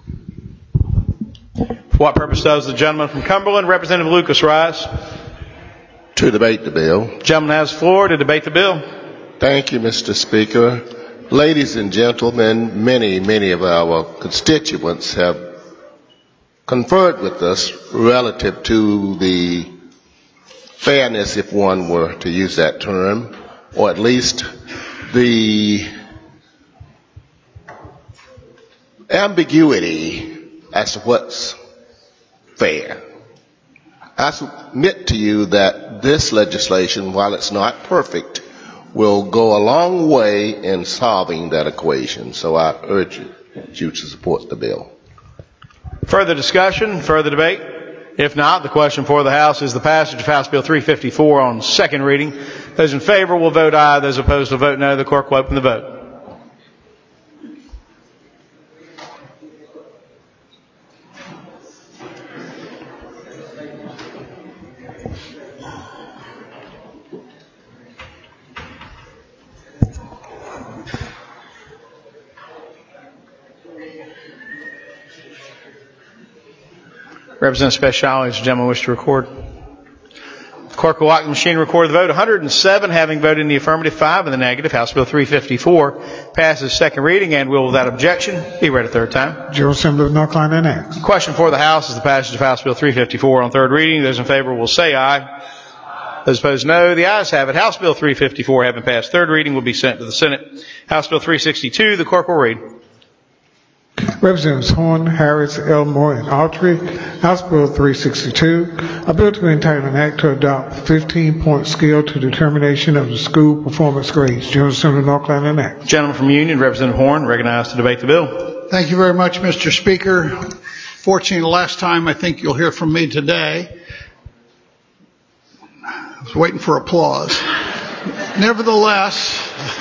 For what purpose does the gentleman from Cumberland, Representative Lucas, rise? To debate the bill. Gentleman has the floor to debate the bill. Thank you, Mr. Speaker. Ladies and gentlemen, many of our constituents have conferred with us relative to the fairness, if one were to use that term, or at least the ambiguity as to what's fair. I submit to you that this legislation, while it's not perfect, will go a long way in solving that equation. So I urge you to support the bill. Further discussion, further debate? If not, the question for the House is the passage of House Bill 354 on second reading. Those in favor will vote aye. Those opposed will vote no. The clerk will open the vote. Representative Specialities, the gentleman wish to record. The clerk will lock the machine and record the vote. 107 having voted in the affirmative, 5 in the negative. House Bill 354 passes second reading and will, without objection, be read a third time. General Assembly of North Carolina enacts. The question for the House is the passage of House Bill 354 on third reading. Those in favor will say aye. Those opposed, no. The ayes have it. House Bill 354 having passed third reading will be sent to the Senate. House Bill 362, the clerk will read. Representatives Horn, Harris, Elmore, and Autry. House Bill 362, a bill to entitle an act to adopt 15-point scale to determination of the school performance grades. General Assembly, North Carolina Act. Gentleman from Union, Representative Horn, recognized to debate the bill. Thank you very much, Mr. Speaker. Fortunately, the last time I think you'll hear from me today. I was waiting for applause. Nevertheless,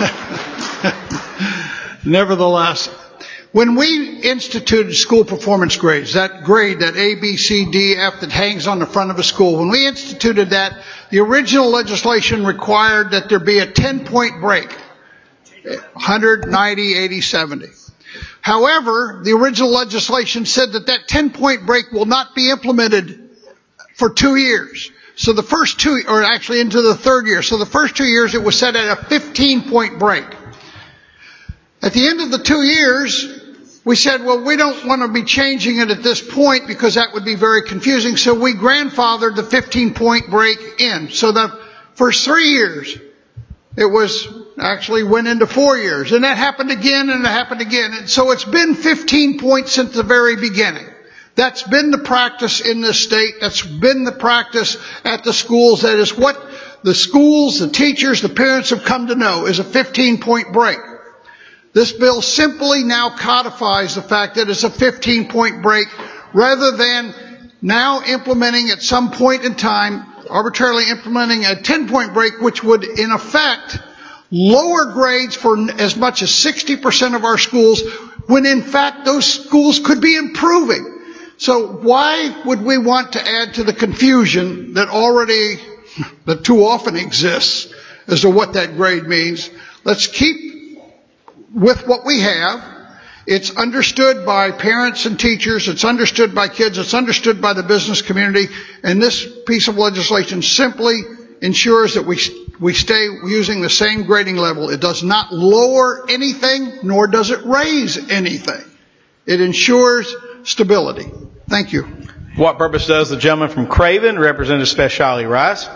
when we instituted school performance grades, that grade, that A, B, C, D, F that hangs on the front of a school, when we instituted that, the original legislation required that there be a 10-point break, 100, 90, 80, 70. However, the original legislation said that 10-point break will not be implemented for 2 years. So the first 2, or actually into the third year. So the first 2 years it was set at a 15-point break. At the end of the 2 years, we said, well, we don't want to be changing it at this point because that would be very confusing. So we grandfathered the 15-point break in. So the first 3 years, it was actually went into 4 years. And that happened again and it happened again. And so it's been 15 points since the very beginning. That's been the practice in this state. That's been the practice at the schools. That is what the schools, the teachers, the parents have come to know is a 15-point break. This bill simply now codifies the fact that it's a 15-point break rather than now implementing at some point in time, arbitrarily implementing a 10-point break, which would in effect lower grades for as much as 60% of our schools, when in fact those schools could be improving. So why would we want to add to the confusion that too often exists as to what that grade means? Let's keep with what we have. It's understood by parents and teachers. It's understood by kids. It's understood by the business community. And this piece of legislation simply ensures that we stay using the same grading level. It does not lower anything, nor does it raise anything. It ensures stability. Thank you. What purpose does the gentleman from Craven, Representative Speciale, rise?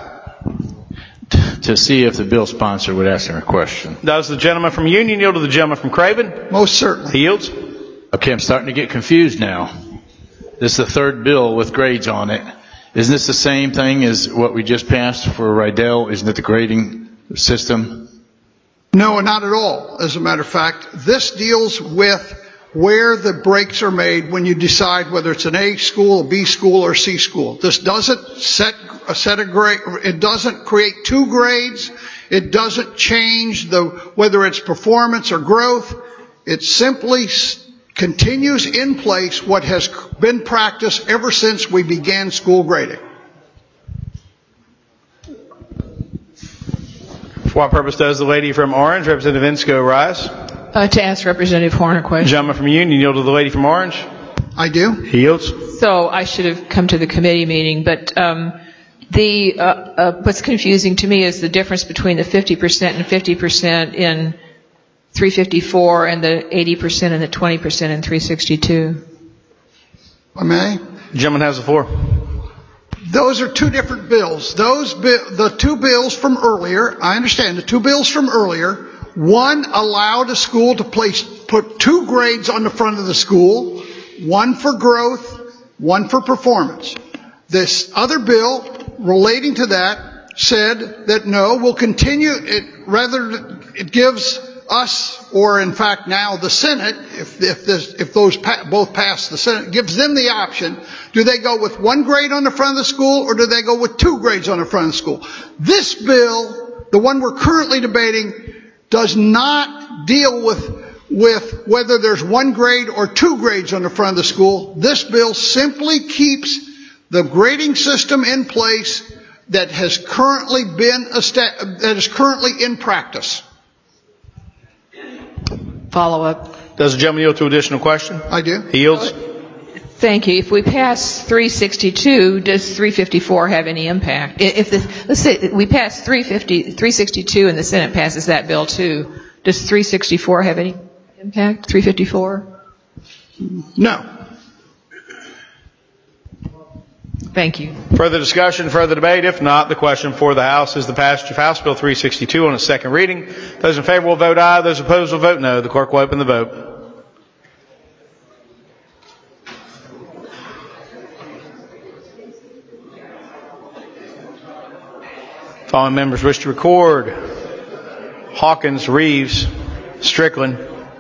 To see if the bill sponsor would ask him a question. Does the gentleman from Union yield to the gentleman from Craven? Most certainly. He yields. Okay, I'm starting to get confused now. This is the third bill with grades on it. Isn't this the same thing as what we just passed for Rydell? Isn't it the grading system? No, not at all. As a matter of fact, this deals with where the breaks are made when you decide whether it's an A school, a B school, or a C school. This doesn't set a grade. It doesn't create 2 grades. It doesn't change whether it's performance or growth. It simply continues in place what has been practiced ever since we began school grading. For what purpose does the lady from Orange, Representative Insco, rise? To ask Representative Horn a question. Gentleman from Union, yield to the lady from Orange. I do. He yields. So I should have come to the committee meeting, but what's confusing to me is the difference between the 50% and 50% in 354 and the 80% and the 20% in 362. May? The gentleman has the floor. Those are 2 different bills. The 2 bills from earlier, I understand, the 2 bills from earlier, one allowed a school to put 2 grades on the front of the school, one for growth, one for performance. This other bill relating to that said that no, we'll continue it, rather it gives us, or in fact now the Senate, if those both pass the Senate, gives them the option. Do they go with 1 grade on the front of the school, or do they go with 2 grades on the front of the school? This bill, the one we're currently debating, does not deal with whether there's 1 grade or 2 grades on the front of the school. This bill simply keeps the grading system in place that has currently that is currently in practice. Follow up. Does the gentleman yield to additional question? I do. He yields. Thank you. If we pass 362, does 354 have any impact? Let's say we pass 362 and the Senate passes that bill too, does 364 have any impact? 354? No. Thank you. Further discussion, further debate? If not, the question for the House is the passage of House Bill 362 on its second reading. Those in favor will vote aye. Those opposed will vote no. The clerk will open the vote. Following members wish to record: Hawkins, Reeves, Strickland.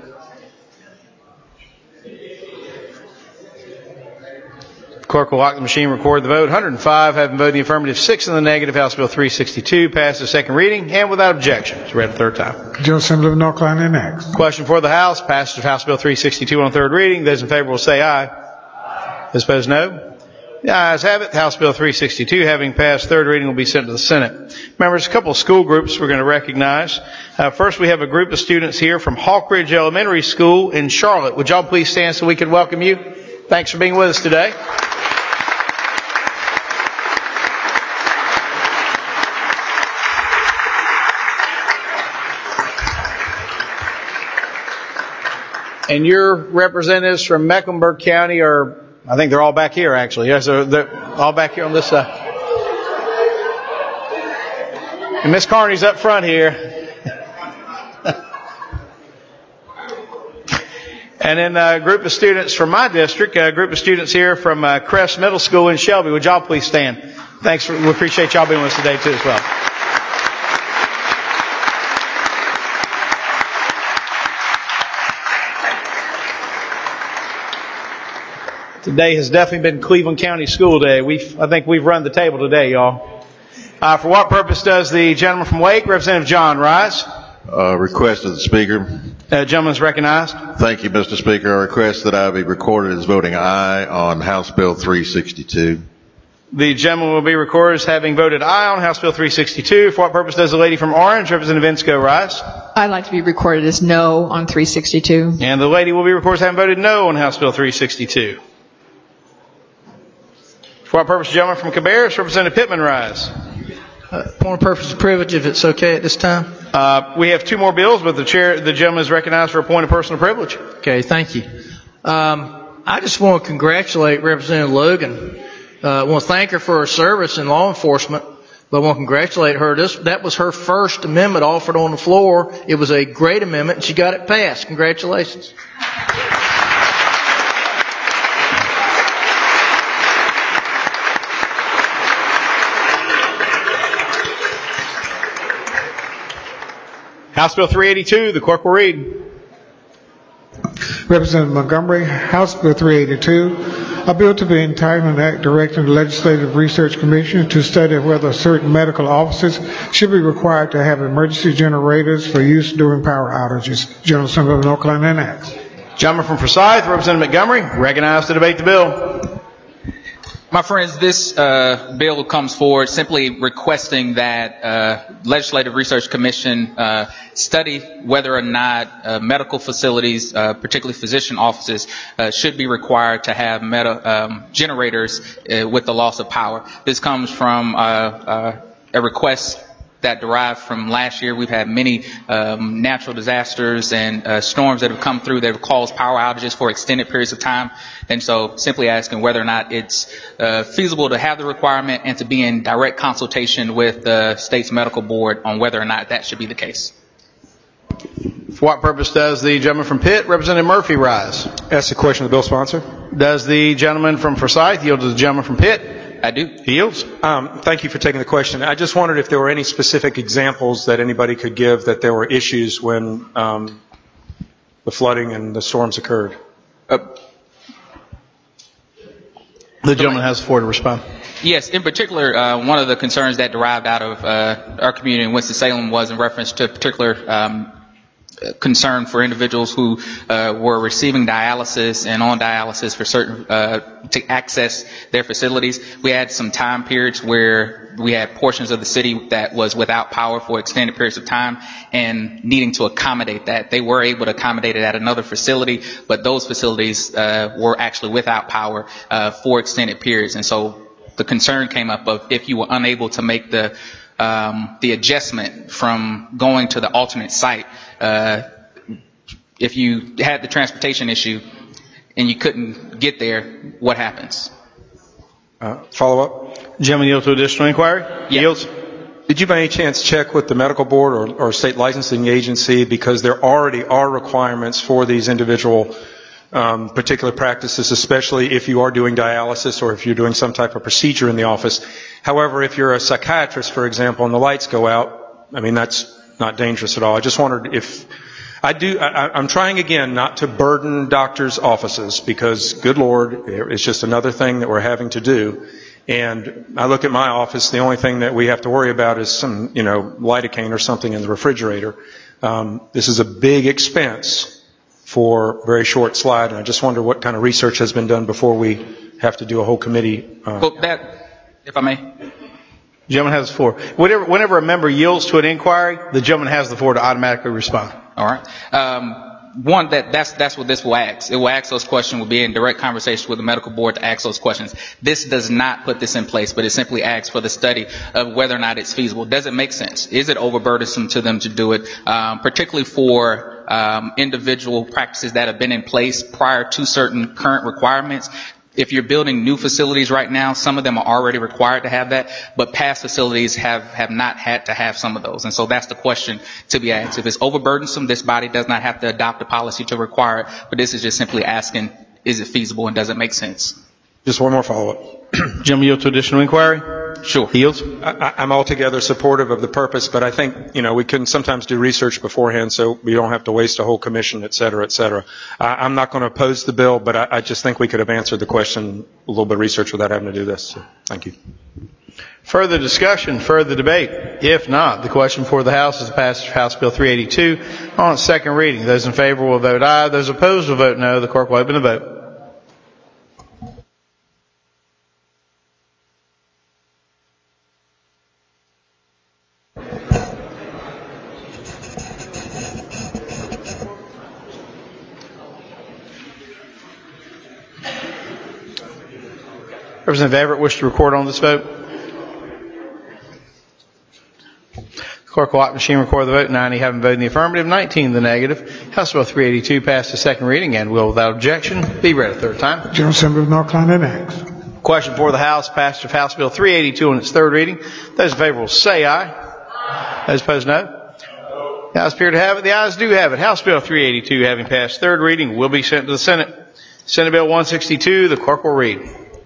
Clerk will lock the machine, record the vote. 105 having voted in the affirmative, 6 in the negative. House Bill 362 passes second reading and without objection. It's read a third time. General Assembly of North Carolina enacts. Question for the House. Passage of House Bill 362 on third reading. Those in favor will say aye. Those opposed, no. The ayes have it. House Bill 362, having passed third reading, will be sent to the Senate. Members, a couple of school groups we're going to recognize. First, we have a group of students here from Hawk Ridge Elementary School in Charlotte. Would y'all please stand so we can welcome you? Thanks for being with us today. And your representatives from Mecklenburg County are, I think they're all back here, actually. Yes, they're all back here on this side. And Miss Carney's up front here. And then a group of students from my district, a group of students here from Crest Middle School in Shelby. Would y'all please stand? Thanks. We appreciate y'all being with us today, too, as well. Today has definitely been Cleveland County School Day. I think we've run the table today, y'all. For what purpose does the gentleman from Wake, Representative John, rise? Request of the Speaker. Gentleman is recognized. Thank you, Mr. Speaker. I request that I be recorded as voting aye on House Bill 362. The gentleman will be recorded as having voted aye on House Bill 362. For what purpose does the lady from Orange, Representative Insco, rise? I'd like to be recorded as no on 362. And the lady will be recorded as having voted no on House Bill 362. For what purpose, gentleman from Cabarrus, Representative Pittman, rise? Point of purpose of privilege, if it's okay at this time. We have two more bills, but the gentleman is recognized for a point of personal privilege. Okay, thank you. I just want to congratulate Representative Logan. I want to thank her for her service in law enforcement, but I want to congratulate her. That was her first amendment offered on the floor. It was a great amendment, and she got it passed. Congratulations. House Bill 382, the clerk will read. Representative Montgomery, House Bill 382, a bill to be entitled an act directing the Legislative Research Commission to study whether certain medical offices should be required to have emergency generators for use during power outages. General Assembly of North Carolina enacts. Gentleman from Forsyth, Representative Montgomery, recognized to debate the bill. My friends, this bill comes forward simply requesting that Legislative Research Commission study whether or not medical facilities, particularly physician offices, should be required to have generators with the loss of power. This comes from a request that derived from last year. We've had many natural disasters and storms that have come through that have caused power outages for extended periods of time. And so simply asking whether or not it's feasible to have the requirement and to be in direct consultation with the state's medical board on whether or not that should be the case. For what purpose does the gentleman from Pitt, Representative Murphy, rise? Ask the question of the bill sponsor. Does the gentleman from Forsyth yield to the gentleman from Pitt? I do. He yields. Thank you for taking the question. I just wondered if there were any specific examples that anybody could give that there were issues when the flooding and the storms occurred. The gentleman has the floor to respond. Yes, in particular, one of the concerns that derived out of our community in Winston-Salem was in reference to a particular concern for individuals who were receiving dialysis and on dialysis for certain to access their facilities. We had some time periods where we had portions of the city that was without power for extended periods of time, and needing to accommodate that. They were able to accommodate it at another facility, but those facilities were actually without power for extended periods. And so the concern came up of if you were unable to make the adjustment from going to the alternate site, if you had the transportation issue and you couldn't get there, what happens? Follow up? Gentleman yield to additional inquiry? Yeah. Yields. Did you by any chance check with the medical board or state licensing agency, because there already are requirements for these individual particular practices, especially if you are doing dialysis or if you're doing some type of procedure in the office. However, if you're a psychiatrist, for example, and the lights go out, I mean, that's not dangerous at all. I just wondered if I'm trying again not to burden doctors' offices because, good Lord, it's just another thing that we're having to do. And I look at my office, the only thing that we have to worry about is some, lidocaine or something in the refrigerator. This is a big expense for a very short slide, and I just wonder what kind of research has been done before we have to do a whole committee. Well, if I may. The gentleman has the floor. Whenever a member yields to an inquiry, the gentleman has the floor to automatically respond. All right. One, that's what this will ask. It will ask those questions. We'll be in direct conversation with the medical board to ask those questions. This does not put this in place, but it simply asks for the study of whether or not it's feasible. Does it make sense? Is it overburdensome to them to do it, particularly for individual practices that have been in place prior to certain current requirements? If you're building new facilities right now, some of them are already required to have that, but past facilities have not had to have some of those. And so that's the question to be asked. If it's overburdensome, this body does not have to adopt a policy to require it, but this is just simply asking, is it feasible and does it make sense? Just one more follow-up. Gentleman, yield to additional inquiry? Sure. Yields? I'm altogether supportive of the purpose, but I think, we can sometimes do research beforehand so we don't have to waste a whole commission, et cetera, et cetera. I'm not going to oppose the bill, but I just think we could have answered the question, a little bit of research without having to do this. So, thank you. Further discussion, further debate? If not, the question for the House is the passage of House Bill 382 on its second reading. Those in favor will vote aye. Those opposed will vote no. The clerk will open the vote. Representative Everett, wish to record on this vote? Clerk will lock machine, record the vote. 90 having voted in the affirmative, 19 in the negative. House Bill 382 passed the second reading and will, without objection, be read a third time. General Assembly of North Carolina enacts. Question for the House, passage of House Bill 382 on its third reading. Those in favor will say aye. Those opposed, no. The ayes appear to have it. The ayes do have it. House Bill 382, having passed third reading, will be sent to the Senate. Senate Bill 162, the clerk will read.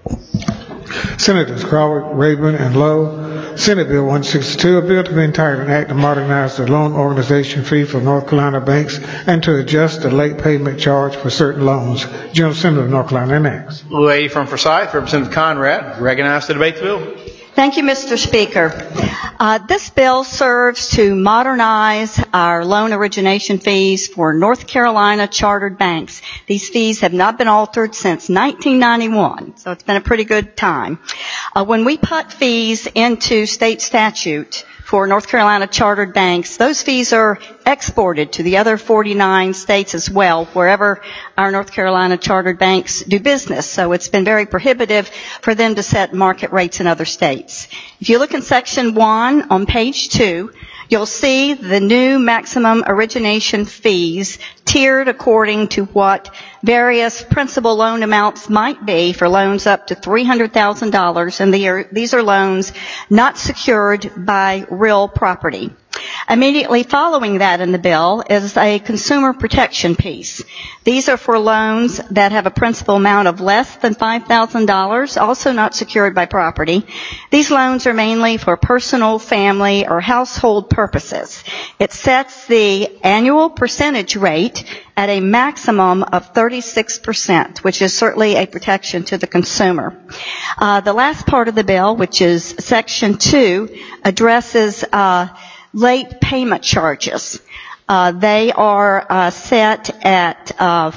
Senators Crowell, Rayburn, and Lowe. Senate Bill 162, a bill to be entitled an act to modernize the loan organization fee for North Carolina banks and to adjust the late payment charge for certain loans. General Assembly of North Carolina enacts. Lady from Forsyth, Representative Conrad, recognized to debate the bill. Thank you, Mr. Speaker. This bill serves to modernize our loan origination fees for North Carolina chartered banks. These fees have not been altered since 1991, so it's been a pretty good time. When we put fees into state statute for North Carolina chartered banks, those fees are exported to the other 49 states as well, wherever our North Carolina chartered banks do business. So it's been very prohibitive for them to set market rates in other states. If you look in Section 1 on page 2, you'll see the new maximum origination fees tiered according to what various principal loan amounts might be for loans up to $300,000, and these are loans not secured by real property. Immediately following that in the bill is a consumer protection piece. These are for loans that have a principal amount of less than $5,000, also not secured by property. These loans are mainly for personal, family, or household purposes. It sets the annual percentage rate at a maximum of 36%, which is certainly a protection to the consumer. The last part of the bill, which is Section 2, addresses late payment charges. They are set at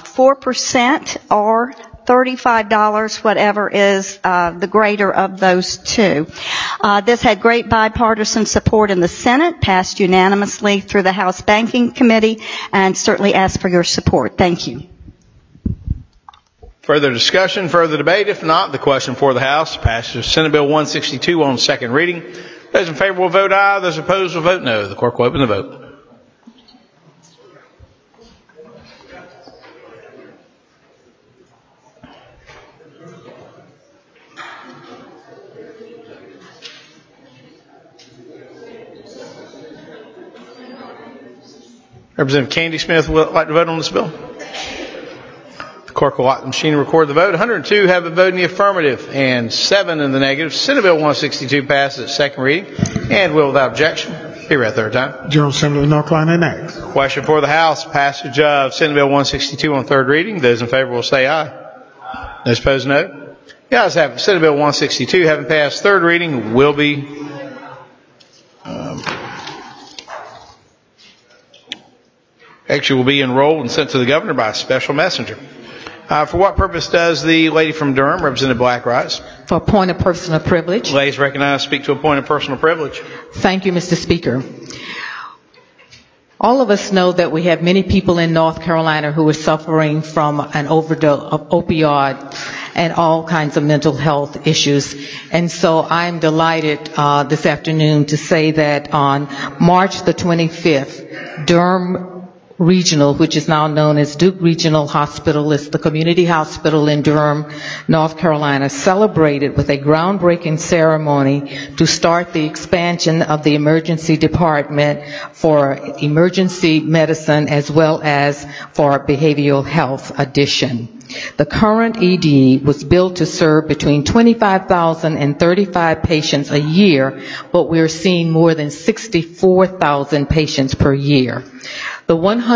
4% or $35, whatever is the greater of those two. This had great bipartisan support in the Senate, passed unanimously through the House Banking Committee, and certainly ask for your support. Thank you. Further discussion, further debate? If not, the question for the House, passage of Senate Bill 162 on second reading. Those in favor will vote aye. Those opposed will vote no. The clerk will open the vote. Representative Candy Smith would like to vote on this bill. The Clerk will lock the machine and record the vote. 102 have been voted in the affirmative and 7 in the negative. Senate Bill 162 passes its second reading and will without objection be read third time. General Assembly of North Carolina enacts. Question for the House. Passage of Senate Bill 162 on third reading. Those in favor will say aye. Those opposed, no. The ayes have it. Senate Bill 162 having passed third reading will be enrolled and sent to the governor by a special messenger. For what purpose does the lady from Durham, Representative Black, rise? For a point of personal privilege. Ladies recognized to speak to a point of personal privilege. Thank you, Mr. Speaker. All of us know that we have many people in North Carolina who are suffering from an overdose of opioid and all kinds of mental health issues. And so I'm delighted this afternoon to say that on March the 25th, Durham Regional, which is now known as Duke Regional Hospital, is the community hospital in Durham, North Carolina, celebrated with a groundbreaking ceremony to start the expansion of the emergency department for emergency medicine as well as for behavioral health addition. The current ED was built to serve between 25,000 and 35 patients a year, but we're seeing more than 64,000 patients per year. The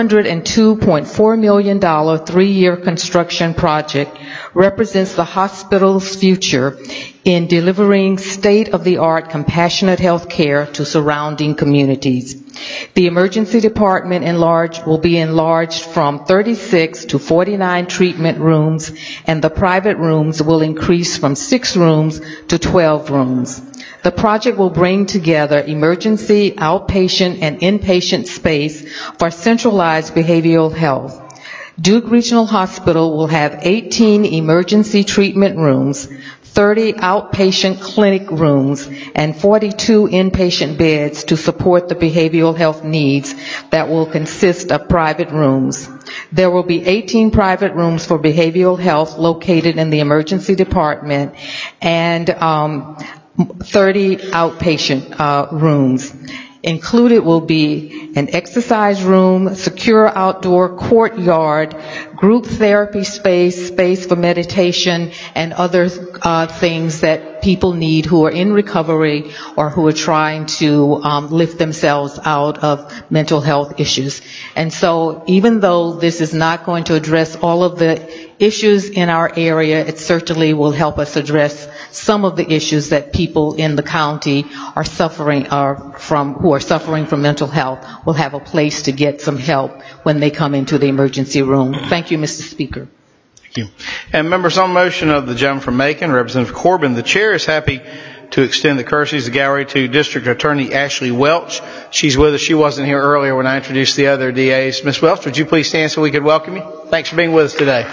$102.4 million 3-year construction project represents the hospital's future in delivering state-of-the-art compassionate health care to surrounding communities. The emergency department will be enlarged from 36 to 49 treatment rooms, and the private rooms will increase from 6 rooms to 12 rooms. The project will bring together emergency, outpatient, and inpatient space for centralized behavioral health. Duke Regional Hospital will have 18 emergency treatment rooms, 30 outpatient clinic rooms, and 42 inpatient beds to support the behavioral health needs that will consist of private rooms. There will be 18 private rooms for behavioral health located in the emergency department and 30 outpatient rooms. Included will be an exercise room, secure outdoor courtyard, group therapy space for meditation, and other things that people need who are in recovery or who are trying to lift themselves out of mental health issues. And so even though this is not going to address all of the issues in our area, it certainly will help us address some of the issues that people in the county are suffering from mental health will have a place to get some help when they come into the emergency room. Thank you, Mr. Speaker. Thank you. And members, on motion of the gentleman from Macon, Representative Corbin, the chair is happy to extend the courtesies of the gallery to District Attorney Ashley Welch. She's with us. She wasn't here earlier when I introduced the other DAs. Ms. Welch, would you please stand so we could welcome you? Thanks for being with us today.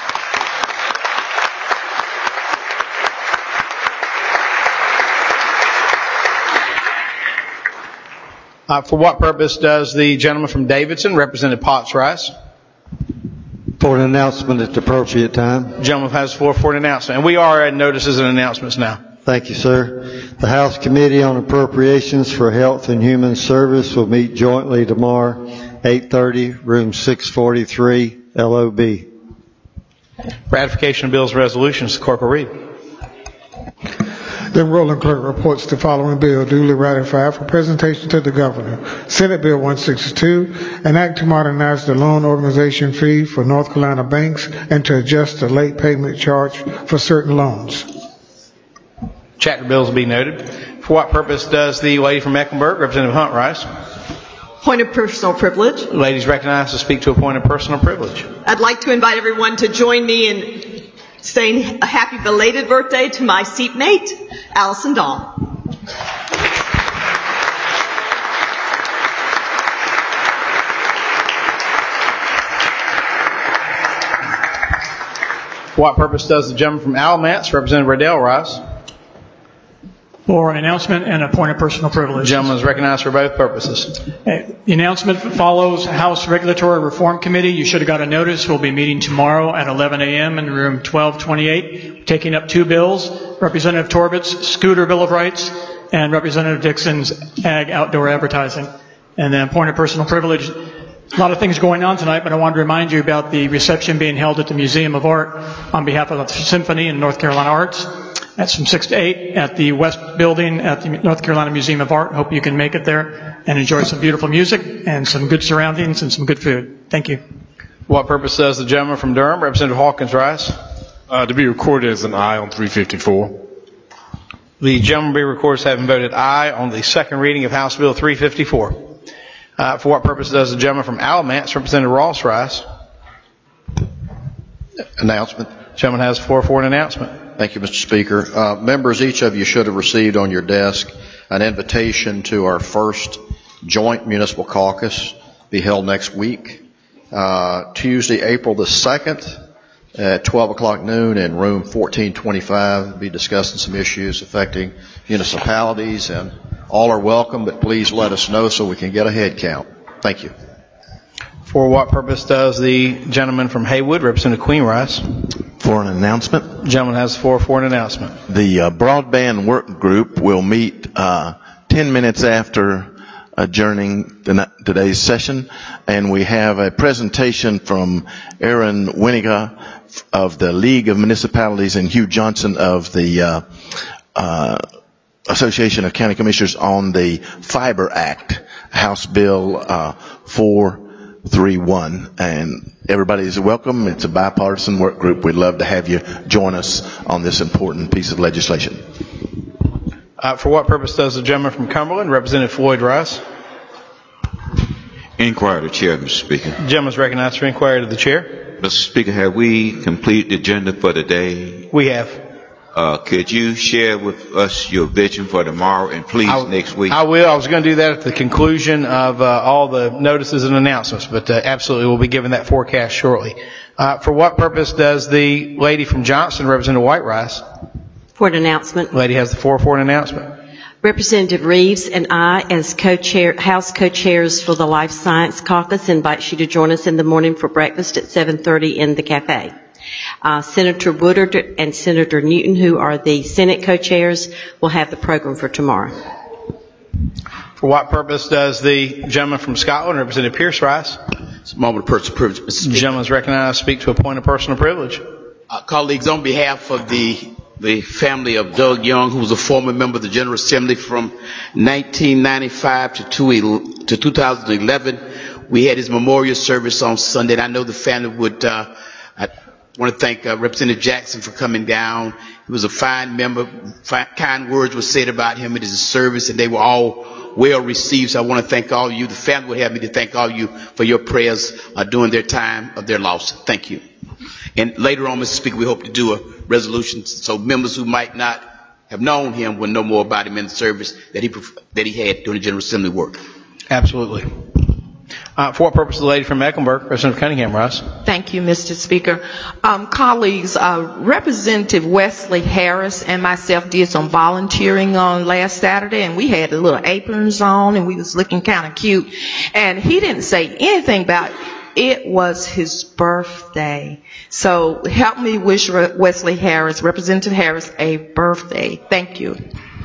For what purpose does the gentleman from Davidson, Representative Potts, rise? For an announcement at the appropriate time. The gentleman has the floor for an announcement. And we are at notices and announcements now. Thank you, sir. The House Committee on Appropriations for Health and Human Service will meet jointly tomorrow, 8:30, room 643, LOB. Ratification of bills and resolutions. The clerk will read. The enrolling clerk reports the following bill duly ratified for presentation to the governor. Senate Bill 162, an act to modernize the loan organization fee for North Carolina banks and to adjust the late payment charge for certain loans. Chapter bills will be noted. For what purpose does the lady from Mecklenburg, Representative Hunt, rise? Point of personal privilege. Ladies recognized to speak to a point of personal privilege. I'd like to invite everyone to join me in saying a happy belated birthday to my seatmate, Allison Dahl. For what purpose does the gentleman from Alamance, Representative Riddell, rise? For an announcement and a point of personal privilege. The gentleman is recognized for both purposes. The announcement follows House Regulatory Reform Committee. You should have got a notice. We'll be meeting tomorrow at 11 a.m. in room 1228, taking up 2 bills, Representative Torbett's Scooter Bill of Rights and Representative Dixon's Ag Outdoor Advertising. And then point of personal privilege, A lot of things going on tonight, but I wanted to remind you about the reception being held at the Museum of Art on behalf of the Symphony and North Carolina Arts. That's from 6 to 8 at the West Building at the North Carolina Museum of Art. Hope you can make it there and enjoy some beautiful music and some good surroundings and some good food. Thank you. What purpose does the gentleman from Durham, Representative Hawkins, rise? To be recorded as an aye on 354. The gentleman be recorded as having voted aye on the second reading of House Bill 354. For what purpose does the gentleman from Alamance, Representative Ross, rise? Announcement. The gentleman has the floor for an announcement. Thank you, Mr. Speaker. Members, each of you should have received on your desk an invitation to our first joint municipal caucus, be held next week, Tuesday, April the 2nd at 12 o'clock noon in room 1425. We'll be discussing some issues affecting municipalities, and all are welcome, but please let us know so we can get a head count. Thank you. For what purpose does the gentleman from Haywood, Representative Queen, rise? For an announcement. The gentleman has the floor for an announcement. The broadband work group will meet 10 minutes after adjourning today's session, and we have a presentation from Aaron Winiga of the League of Municipalities and Hugh Johnson of the Association of County Commissioners on the Fiber Act, House Bill 431, and everybody is welcome. It's a bipartisan work group. We'd love to have you join us on this important piece of legislation. For what purpose does the gentleman from Cumberland, Representative Floyd, rise? Inquiry to the chair, Mr. Speaker. The gentleman is recognized for inquiry to the chair. Mr. Speaker, have we completed the agenda for the day? We have. Could you share with us your vision for tomorrow and please next week? I will. I was going to do that at the conclusion of all the notices and announcements, but absolutely we'll be giving that forecast shortly. For what purpose does the lady from Johnston, Representative White, rise? For an announcement. Lady has the floor for an announcement. Representative Reeves and I, as House co-chairs for the Life Science Caucus, invite you to join us in the morning for breakfast at 7:30 in the cafe. Senator Woodard and Senator Newton, who are the Senate co-chairs, will have the program for tomorrow. For what purpose does the gentleman from Scotland, Representative Pierce, rise? It's a moment of personal privilege, Mr. Speaker. The gentleman is recognized to speak to a point of personal privilege. Colleagues, on behalf of the family of Doug Young, who was a former member of the General Assembly from 1995 to 2011, we had his memorial service on Sunday, and I know the family would, I want to thank Representative Jackson for coming down. He was a fine member. Kind words were said about him at his service, and they were all well received. So I want to thank all of you. The family would have me to thank all of you for your prayers during their time of their loss. Thank you. And later on, Mr. Speaker, we hope to do a resolution so members who might not have known him will know more about him in the service that he had during the General Assembly work. Absolutely. For what purpose, the lady from Mecklenburg, Representative Cunningham, rise? Thank you, Mr. Speaker. Colleagues, Representative Wesley Harris and myself did some volunteering on last Saturday, and we had little aprons on, and we was looking kind of cute. And he didn't say anything about it was his birthday. So help me wish Wesley Harris, Representative Harris, a birthday. Thank you.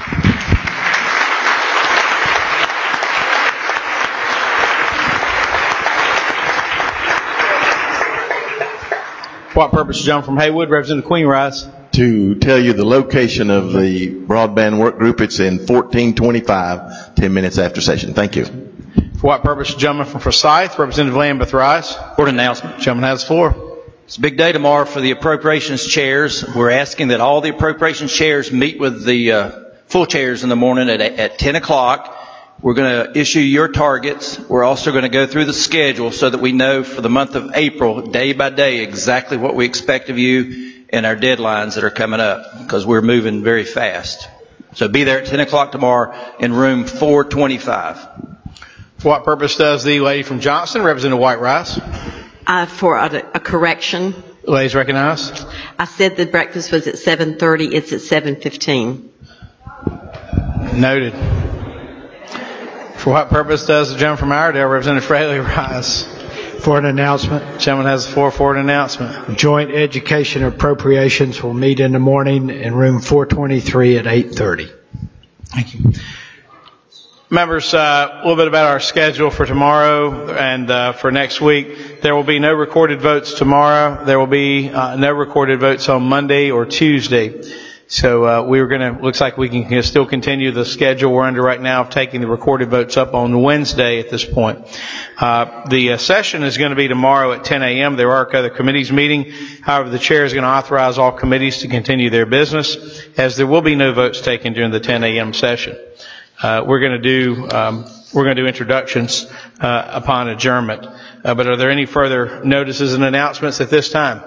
For what purpose, John from Haywood, Representative Queen, rise? To tell you the location of the broadband work group, it's in 1425, 10 minutes after session. Thank you. For what purpose, gentleman from Forsyth, Representative Lambeth, rise? For an announcement. Gentleman has the floor. It's a big day tomorrow for the appropriations chairs. We're asking that all the appropriations chairs meet with the full chairs in the morning at 10 o'clock. We're going to issue your targets. We're also going to go through the schedule so that we know for the month of April, day by day, exactly what we expect of you and our deadlines that are coming up, because we're moving very fast. So be there at 10 o'clock tomorrow in room 425. For what purpose does the lady from Johnston, Representative White, rise? For a correction. The lady's recognized. I said the breakfast was at 7:30. It's at 7:15. Noted. For what purpose does the gentleman from Iredell, Representative Fraley, rise? For an announcement. The gentleman has the floor for an announcement. Joint Education Appropriations will meet in the morning in room 423 at 8:30. Thank you. Members, a little bit about our schedule for tomorrow and for next week. There will be no recorded votes tomorrow. There will be no recorded votes on Monday or Tuesday. So looks like we can still continue the schedule we're under right now of taking the recorded votes up on Wednesday at this point. The session is going to be tomorrow at 10 a.m. There are other committees meeting. However, the chair is going to authorize all committees to continue their business, as there will be no votes taken during the 10 a.m. session. We're going to do introductions upon adjournment. But are there any further notices and announcements at this time?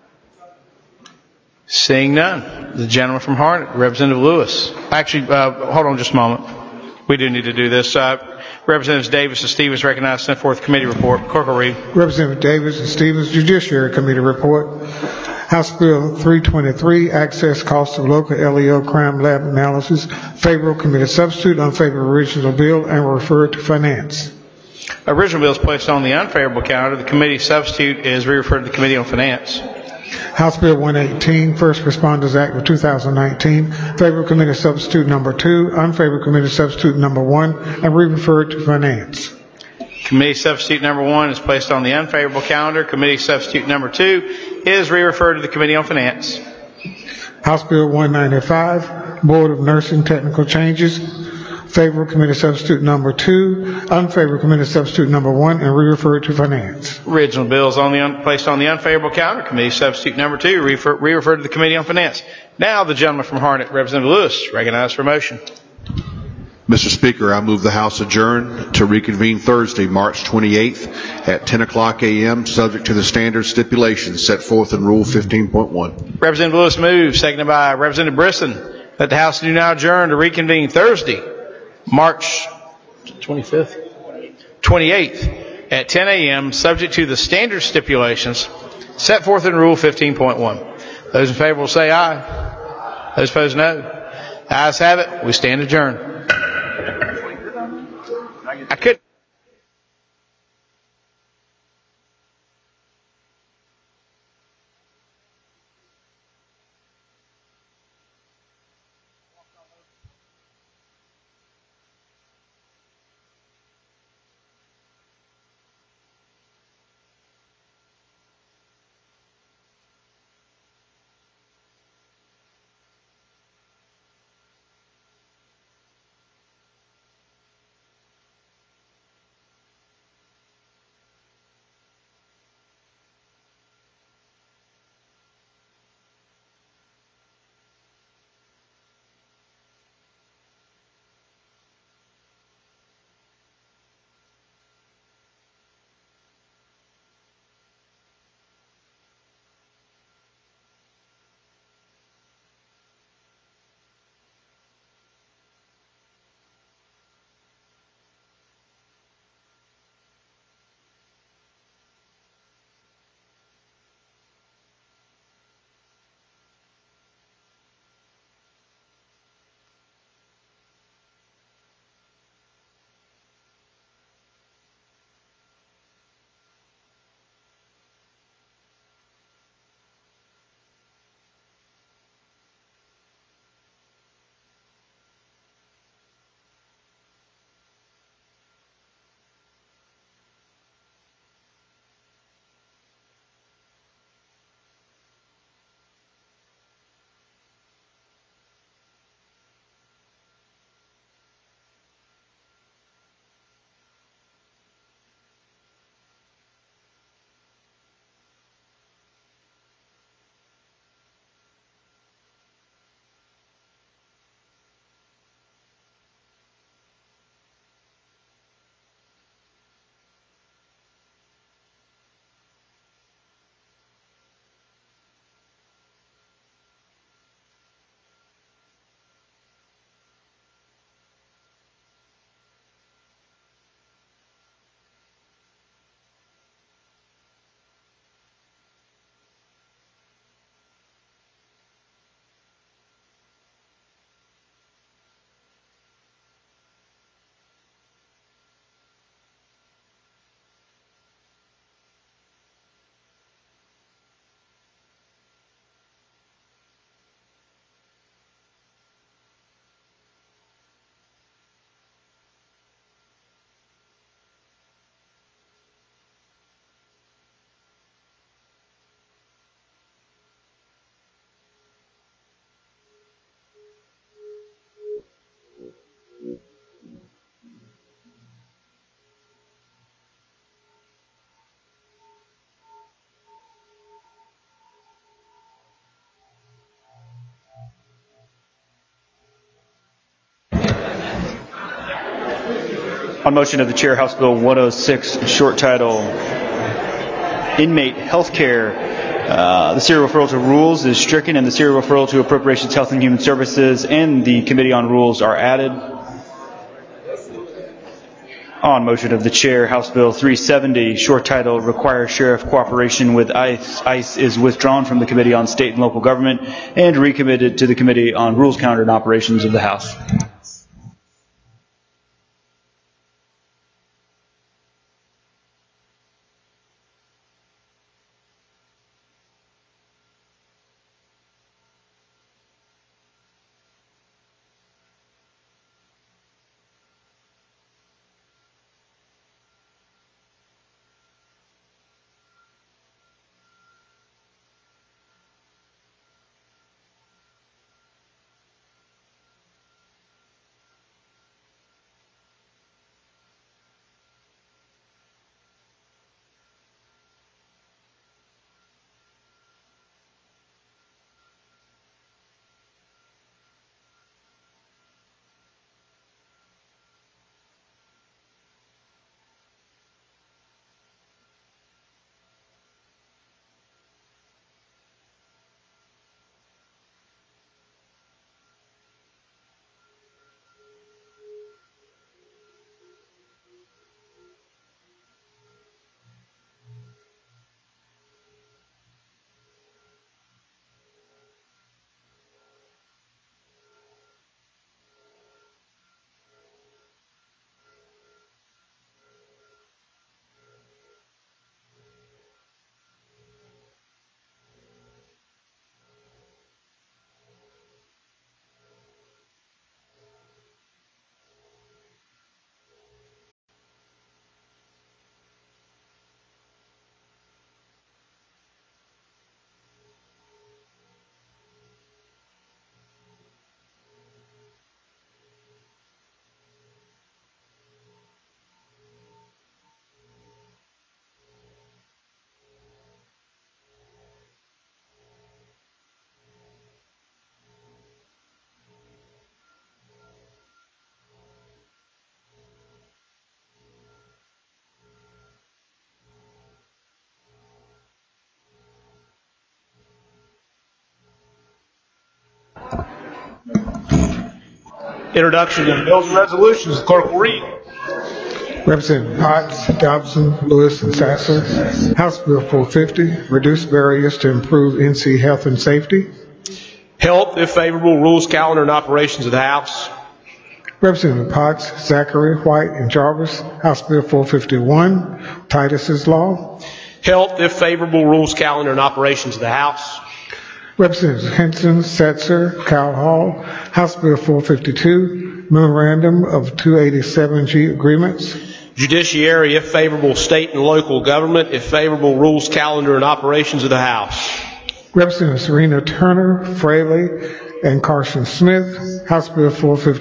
Seeing none. The gentleman from Harnett, Representative Lewis. Actually, hold on just a moment. We do need to do this. Representatives Davis and Stevens recognized, sent forth committee report. Clerk will read. Representative Davis and Stevens, Judiciary Committee report. House Bill 323, access costs of local LEO crime lab analysis. Favorable committee substitute, unfavorable original bill, and referred to finance. Original bill is placed on the unfavorable calendar. The committee substitute is referred to the Committee on Finance. House Bill 118, First Responders Act of 2019, favorable committee substitute number 2, unfavorable committee substitute number 1, and referred to finance. Committee substitute number 1 is placed on the unfavorable calendar. Committee substitute number 2 is referred to the Committee on Finance. House Bill 195, Board of Nursing Technical Changes, favorable committee substitute number 2, unfavorable committee substitute number 1, and referred to finance. Original bill is placed on the unfavorable calendar. Committee substitute number 2 referred to the Committee on Finance. Now the gentleman from Harnett, Representative Lewis, recognized for motion. Mr. Speaker, I move the House adjourn to reconvene Thursday, March 28th at 10 o'clock a.m., subject to the standard stipulations set forth in Rule 15.1. Representative Lewis moves, seconded by Representative Brisson, that the House do now adjourn to reconvene Thursday, March 28th at 10 a.m., subject to the standard stipulations set forth in Rule 15.1. Those in favor will say aye. Those opposed, no. The ayes have it. We stand adjourned. I could. On motion of the chair, House Bill 106, short title, Inmate Healthcare. The serial referral to Rules is stricken, and the serial referral to Appropriations, Health and Human Services and the Committee on Rules are added. On motion of the chair, House Bill 370, short title, Require Sheriff Cooperation with ICE. ICE is withdrawn from the Committee on State and Local Government and recommitted to the Committee on Rules, Calendar, and Operations of the House. Introduction of bills and resolutions. The clerk will read. Representative Potts, Dobson, Lewis, and Sassler. House Bill 450, reduce barriers to improve NC health and safety. Health, if favorable, rules, calendar, and operations of the House. Representative Potts, Zachary, White, and Jarvis. House Bill 451, Titus's Law. Health, if favorable, rules, calendar, and operations of the House. Representatives Henson, Setzer, Cowhall. House Bill 452, Memorandum of 287G agreements. Judiciary, if favorable, state and local government, if favorable, rules, calendar, and operations of the House. Representatives Serena Turner, Fraley, and Carson Smith. House Bill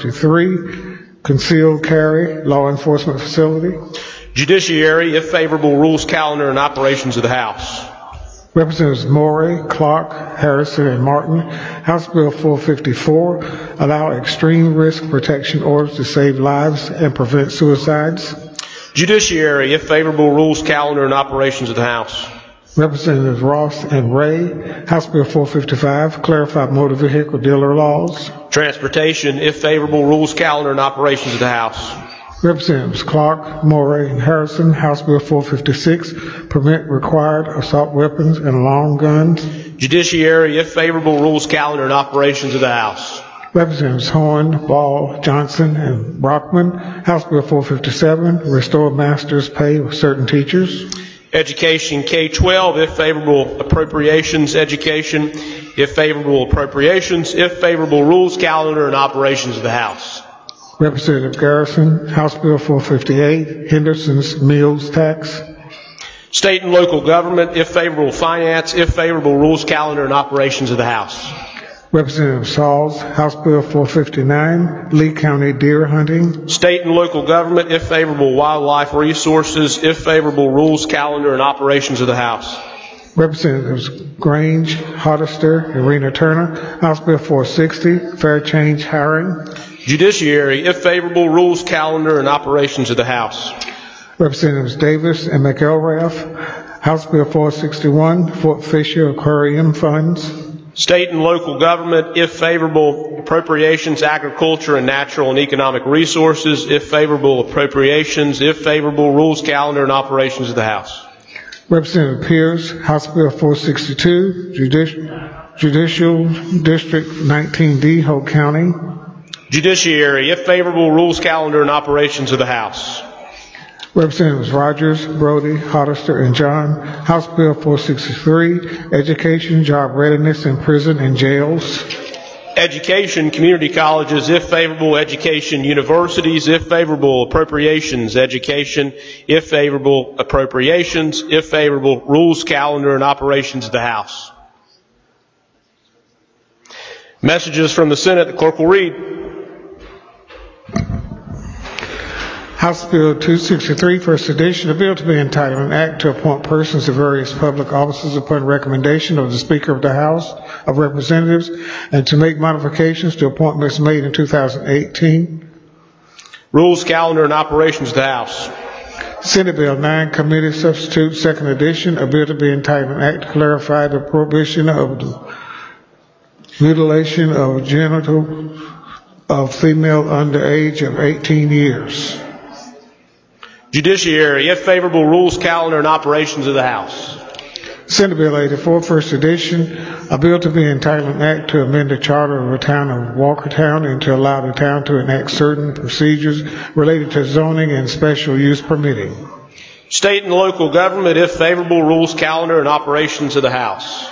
453, Concealed Carry, Law Enforcement Facility. Judiciary, if favorable, rules, calendar, and operations of the House. Representatives Morey, Clark, Harrison, and Martin. House Bill 454, allow extreme risk protection orders to save lives and prevent suicides. Judiciary, if favorable, rules, calendar, and operations of the House. Representatives Ross and Ray. House Bill 455, clarify motor vehicle dealer laws. Transportation, if favorable, rules, calendar, and operations of the House. Representatives Clark, Morey, and Harrison. House Bill 456, permit required assault weapons and long guns. Judiciary, if favorable, rules, calendar, and operations of the House. Representatives Horn, Ball, Johnson, and Brockman. House Bill 457, restore master's pay of certain teachers. Education, K-12, if favorable, appropriations. Education, if favorable, appropriations. If favorable, rules, calendar, and operations of the House. Representative Garrison, House Bill 458, Henderson's meals tax. State and local government, if favorable, finance. If favorable, rules, calendar, and operations of the House. Representative Sauls, House Bill 459, Lee County deer hunting. State and local government, if favorable, wildlife resources. If favorable, rules, calendar, and operations of the House. Representatives Grange, Hoddester, and Rena Turner. House Bill 460, fair change hiring. Judiciary, if favorable, rules, calendar, and operations of the House. Representatives Davis and McElrath, House Bill 461, Fort Fisher Aquarium Funds. State and local government, if favorable, appropriations, agriculture, and natural and economic resources. If favorable, appropriations. If favorable, rules, calendar, and operations of the House. Representative Pierce, House Bill 462, Judicial District 19D, Hope County. Judiciary, if favorable, rules, calendar, and operations of the House. Representatives Rogers, Brody, Hollister, and John, House Bill 463, Education, Job Readiness in Prison and Jails. Education, community colleges, if favorable, education, universities, if favorable, appropriations, education, if favorable, appropriations, if favorable, rules, calendar, and operations of the House. Messages from the Senate, the clerk will read. House Bill 263, first edition, a bill to be entitled an act to appoint persons to various public offices upon recommendation of the Speaker of the House of Representatives and to make modifications to appointments made in 2018. Rules, calendar, and operations of the House. Senate Bill 9, committee substitute, second edition, a bill to be entitled an act to clarify the prohibition of the mutilation of genital of female under age of 18 years. Judiciary, if favorable, rules, calendar, and operations of the House. Senate Bill 84, first edition, a bill to be entitled an act to amend the charter of the town of Walkertown and to allow the town to enact certain procedures related to zoning and special use permitting. State and local government, if favorable, rules, calendar, and operations of the House.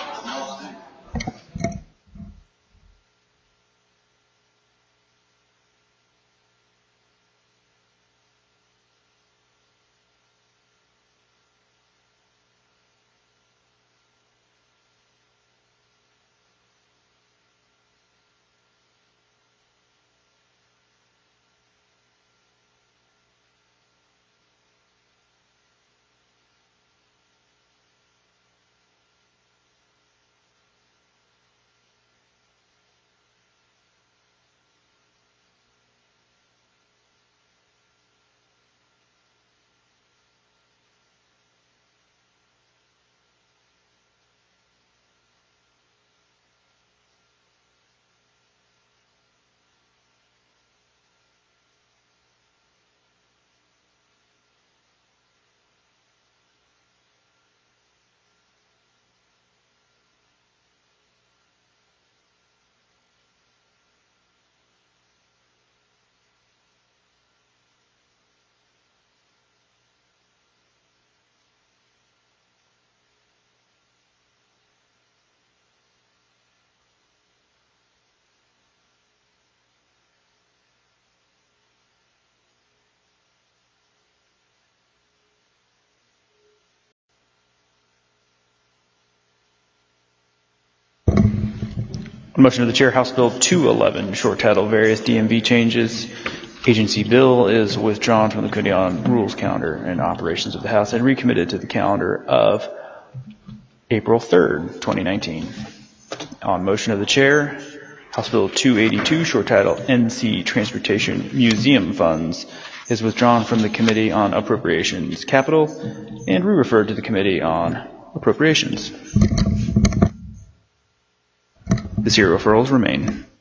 On motion of the chair, House Bill 211, short title, various DMV changes. Agency bill is withdrawn from the Committee on Rules, Calendar, and Operations of the House and recommitted to the calendar of April 3rd, 2019. On motion of the chair, House Bill 282, short title, NC Transportation Museum Funds, is withdrawn from the Committee on Appropriations Capital and re-referred to the Committee on Appropriations. The zero referrals remain.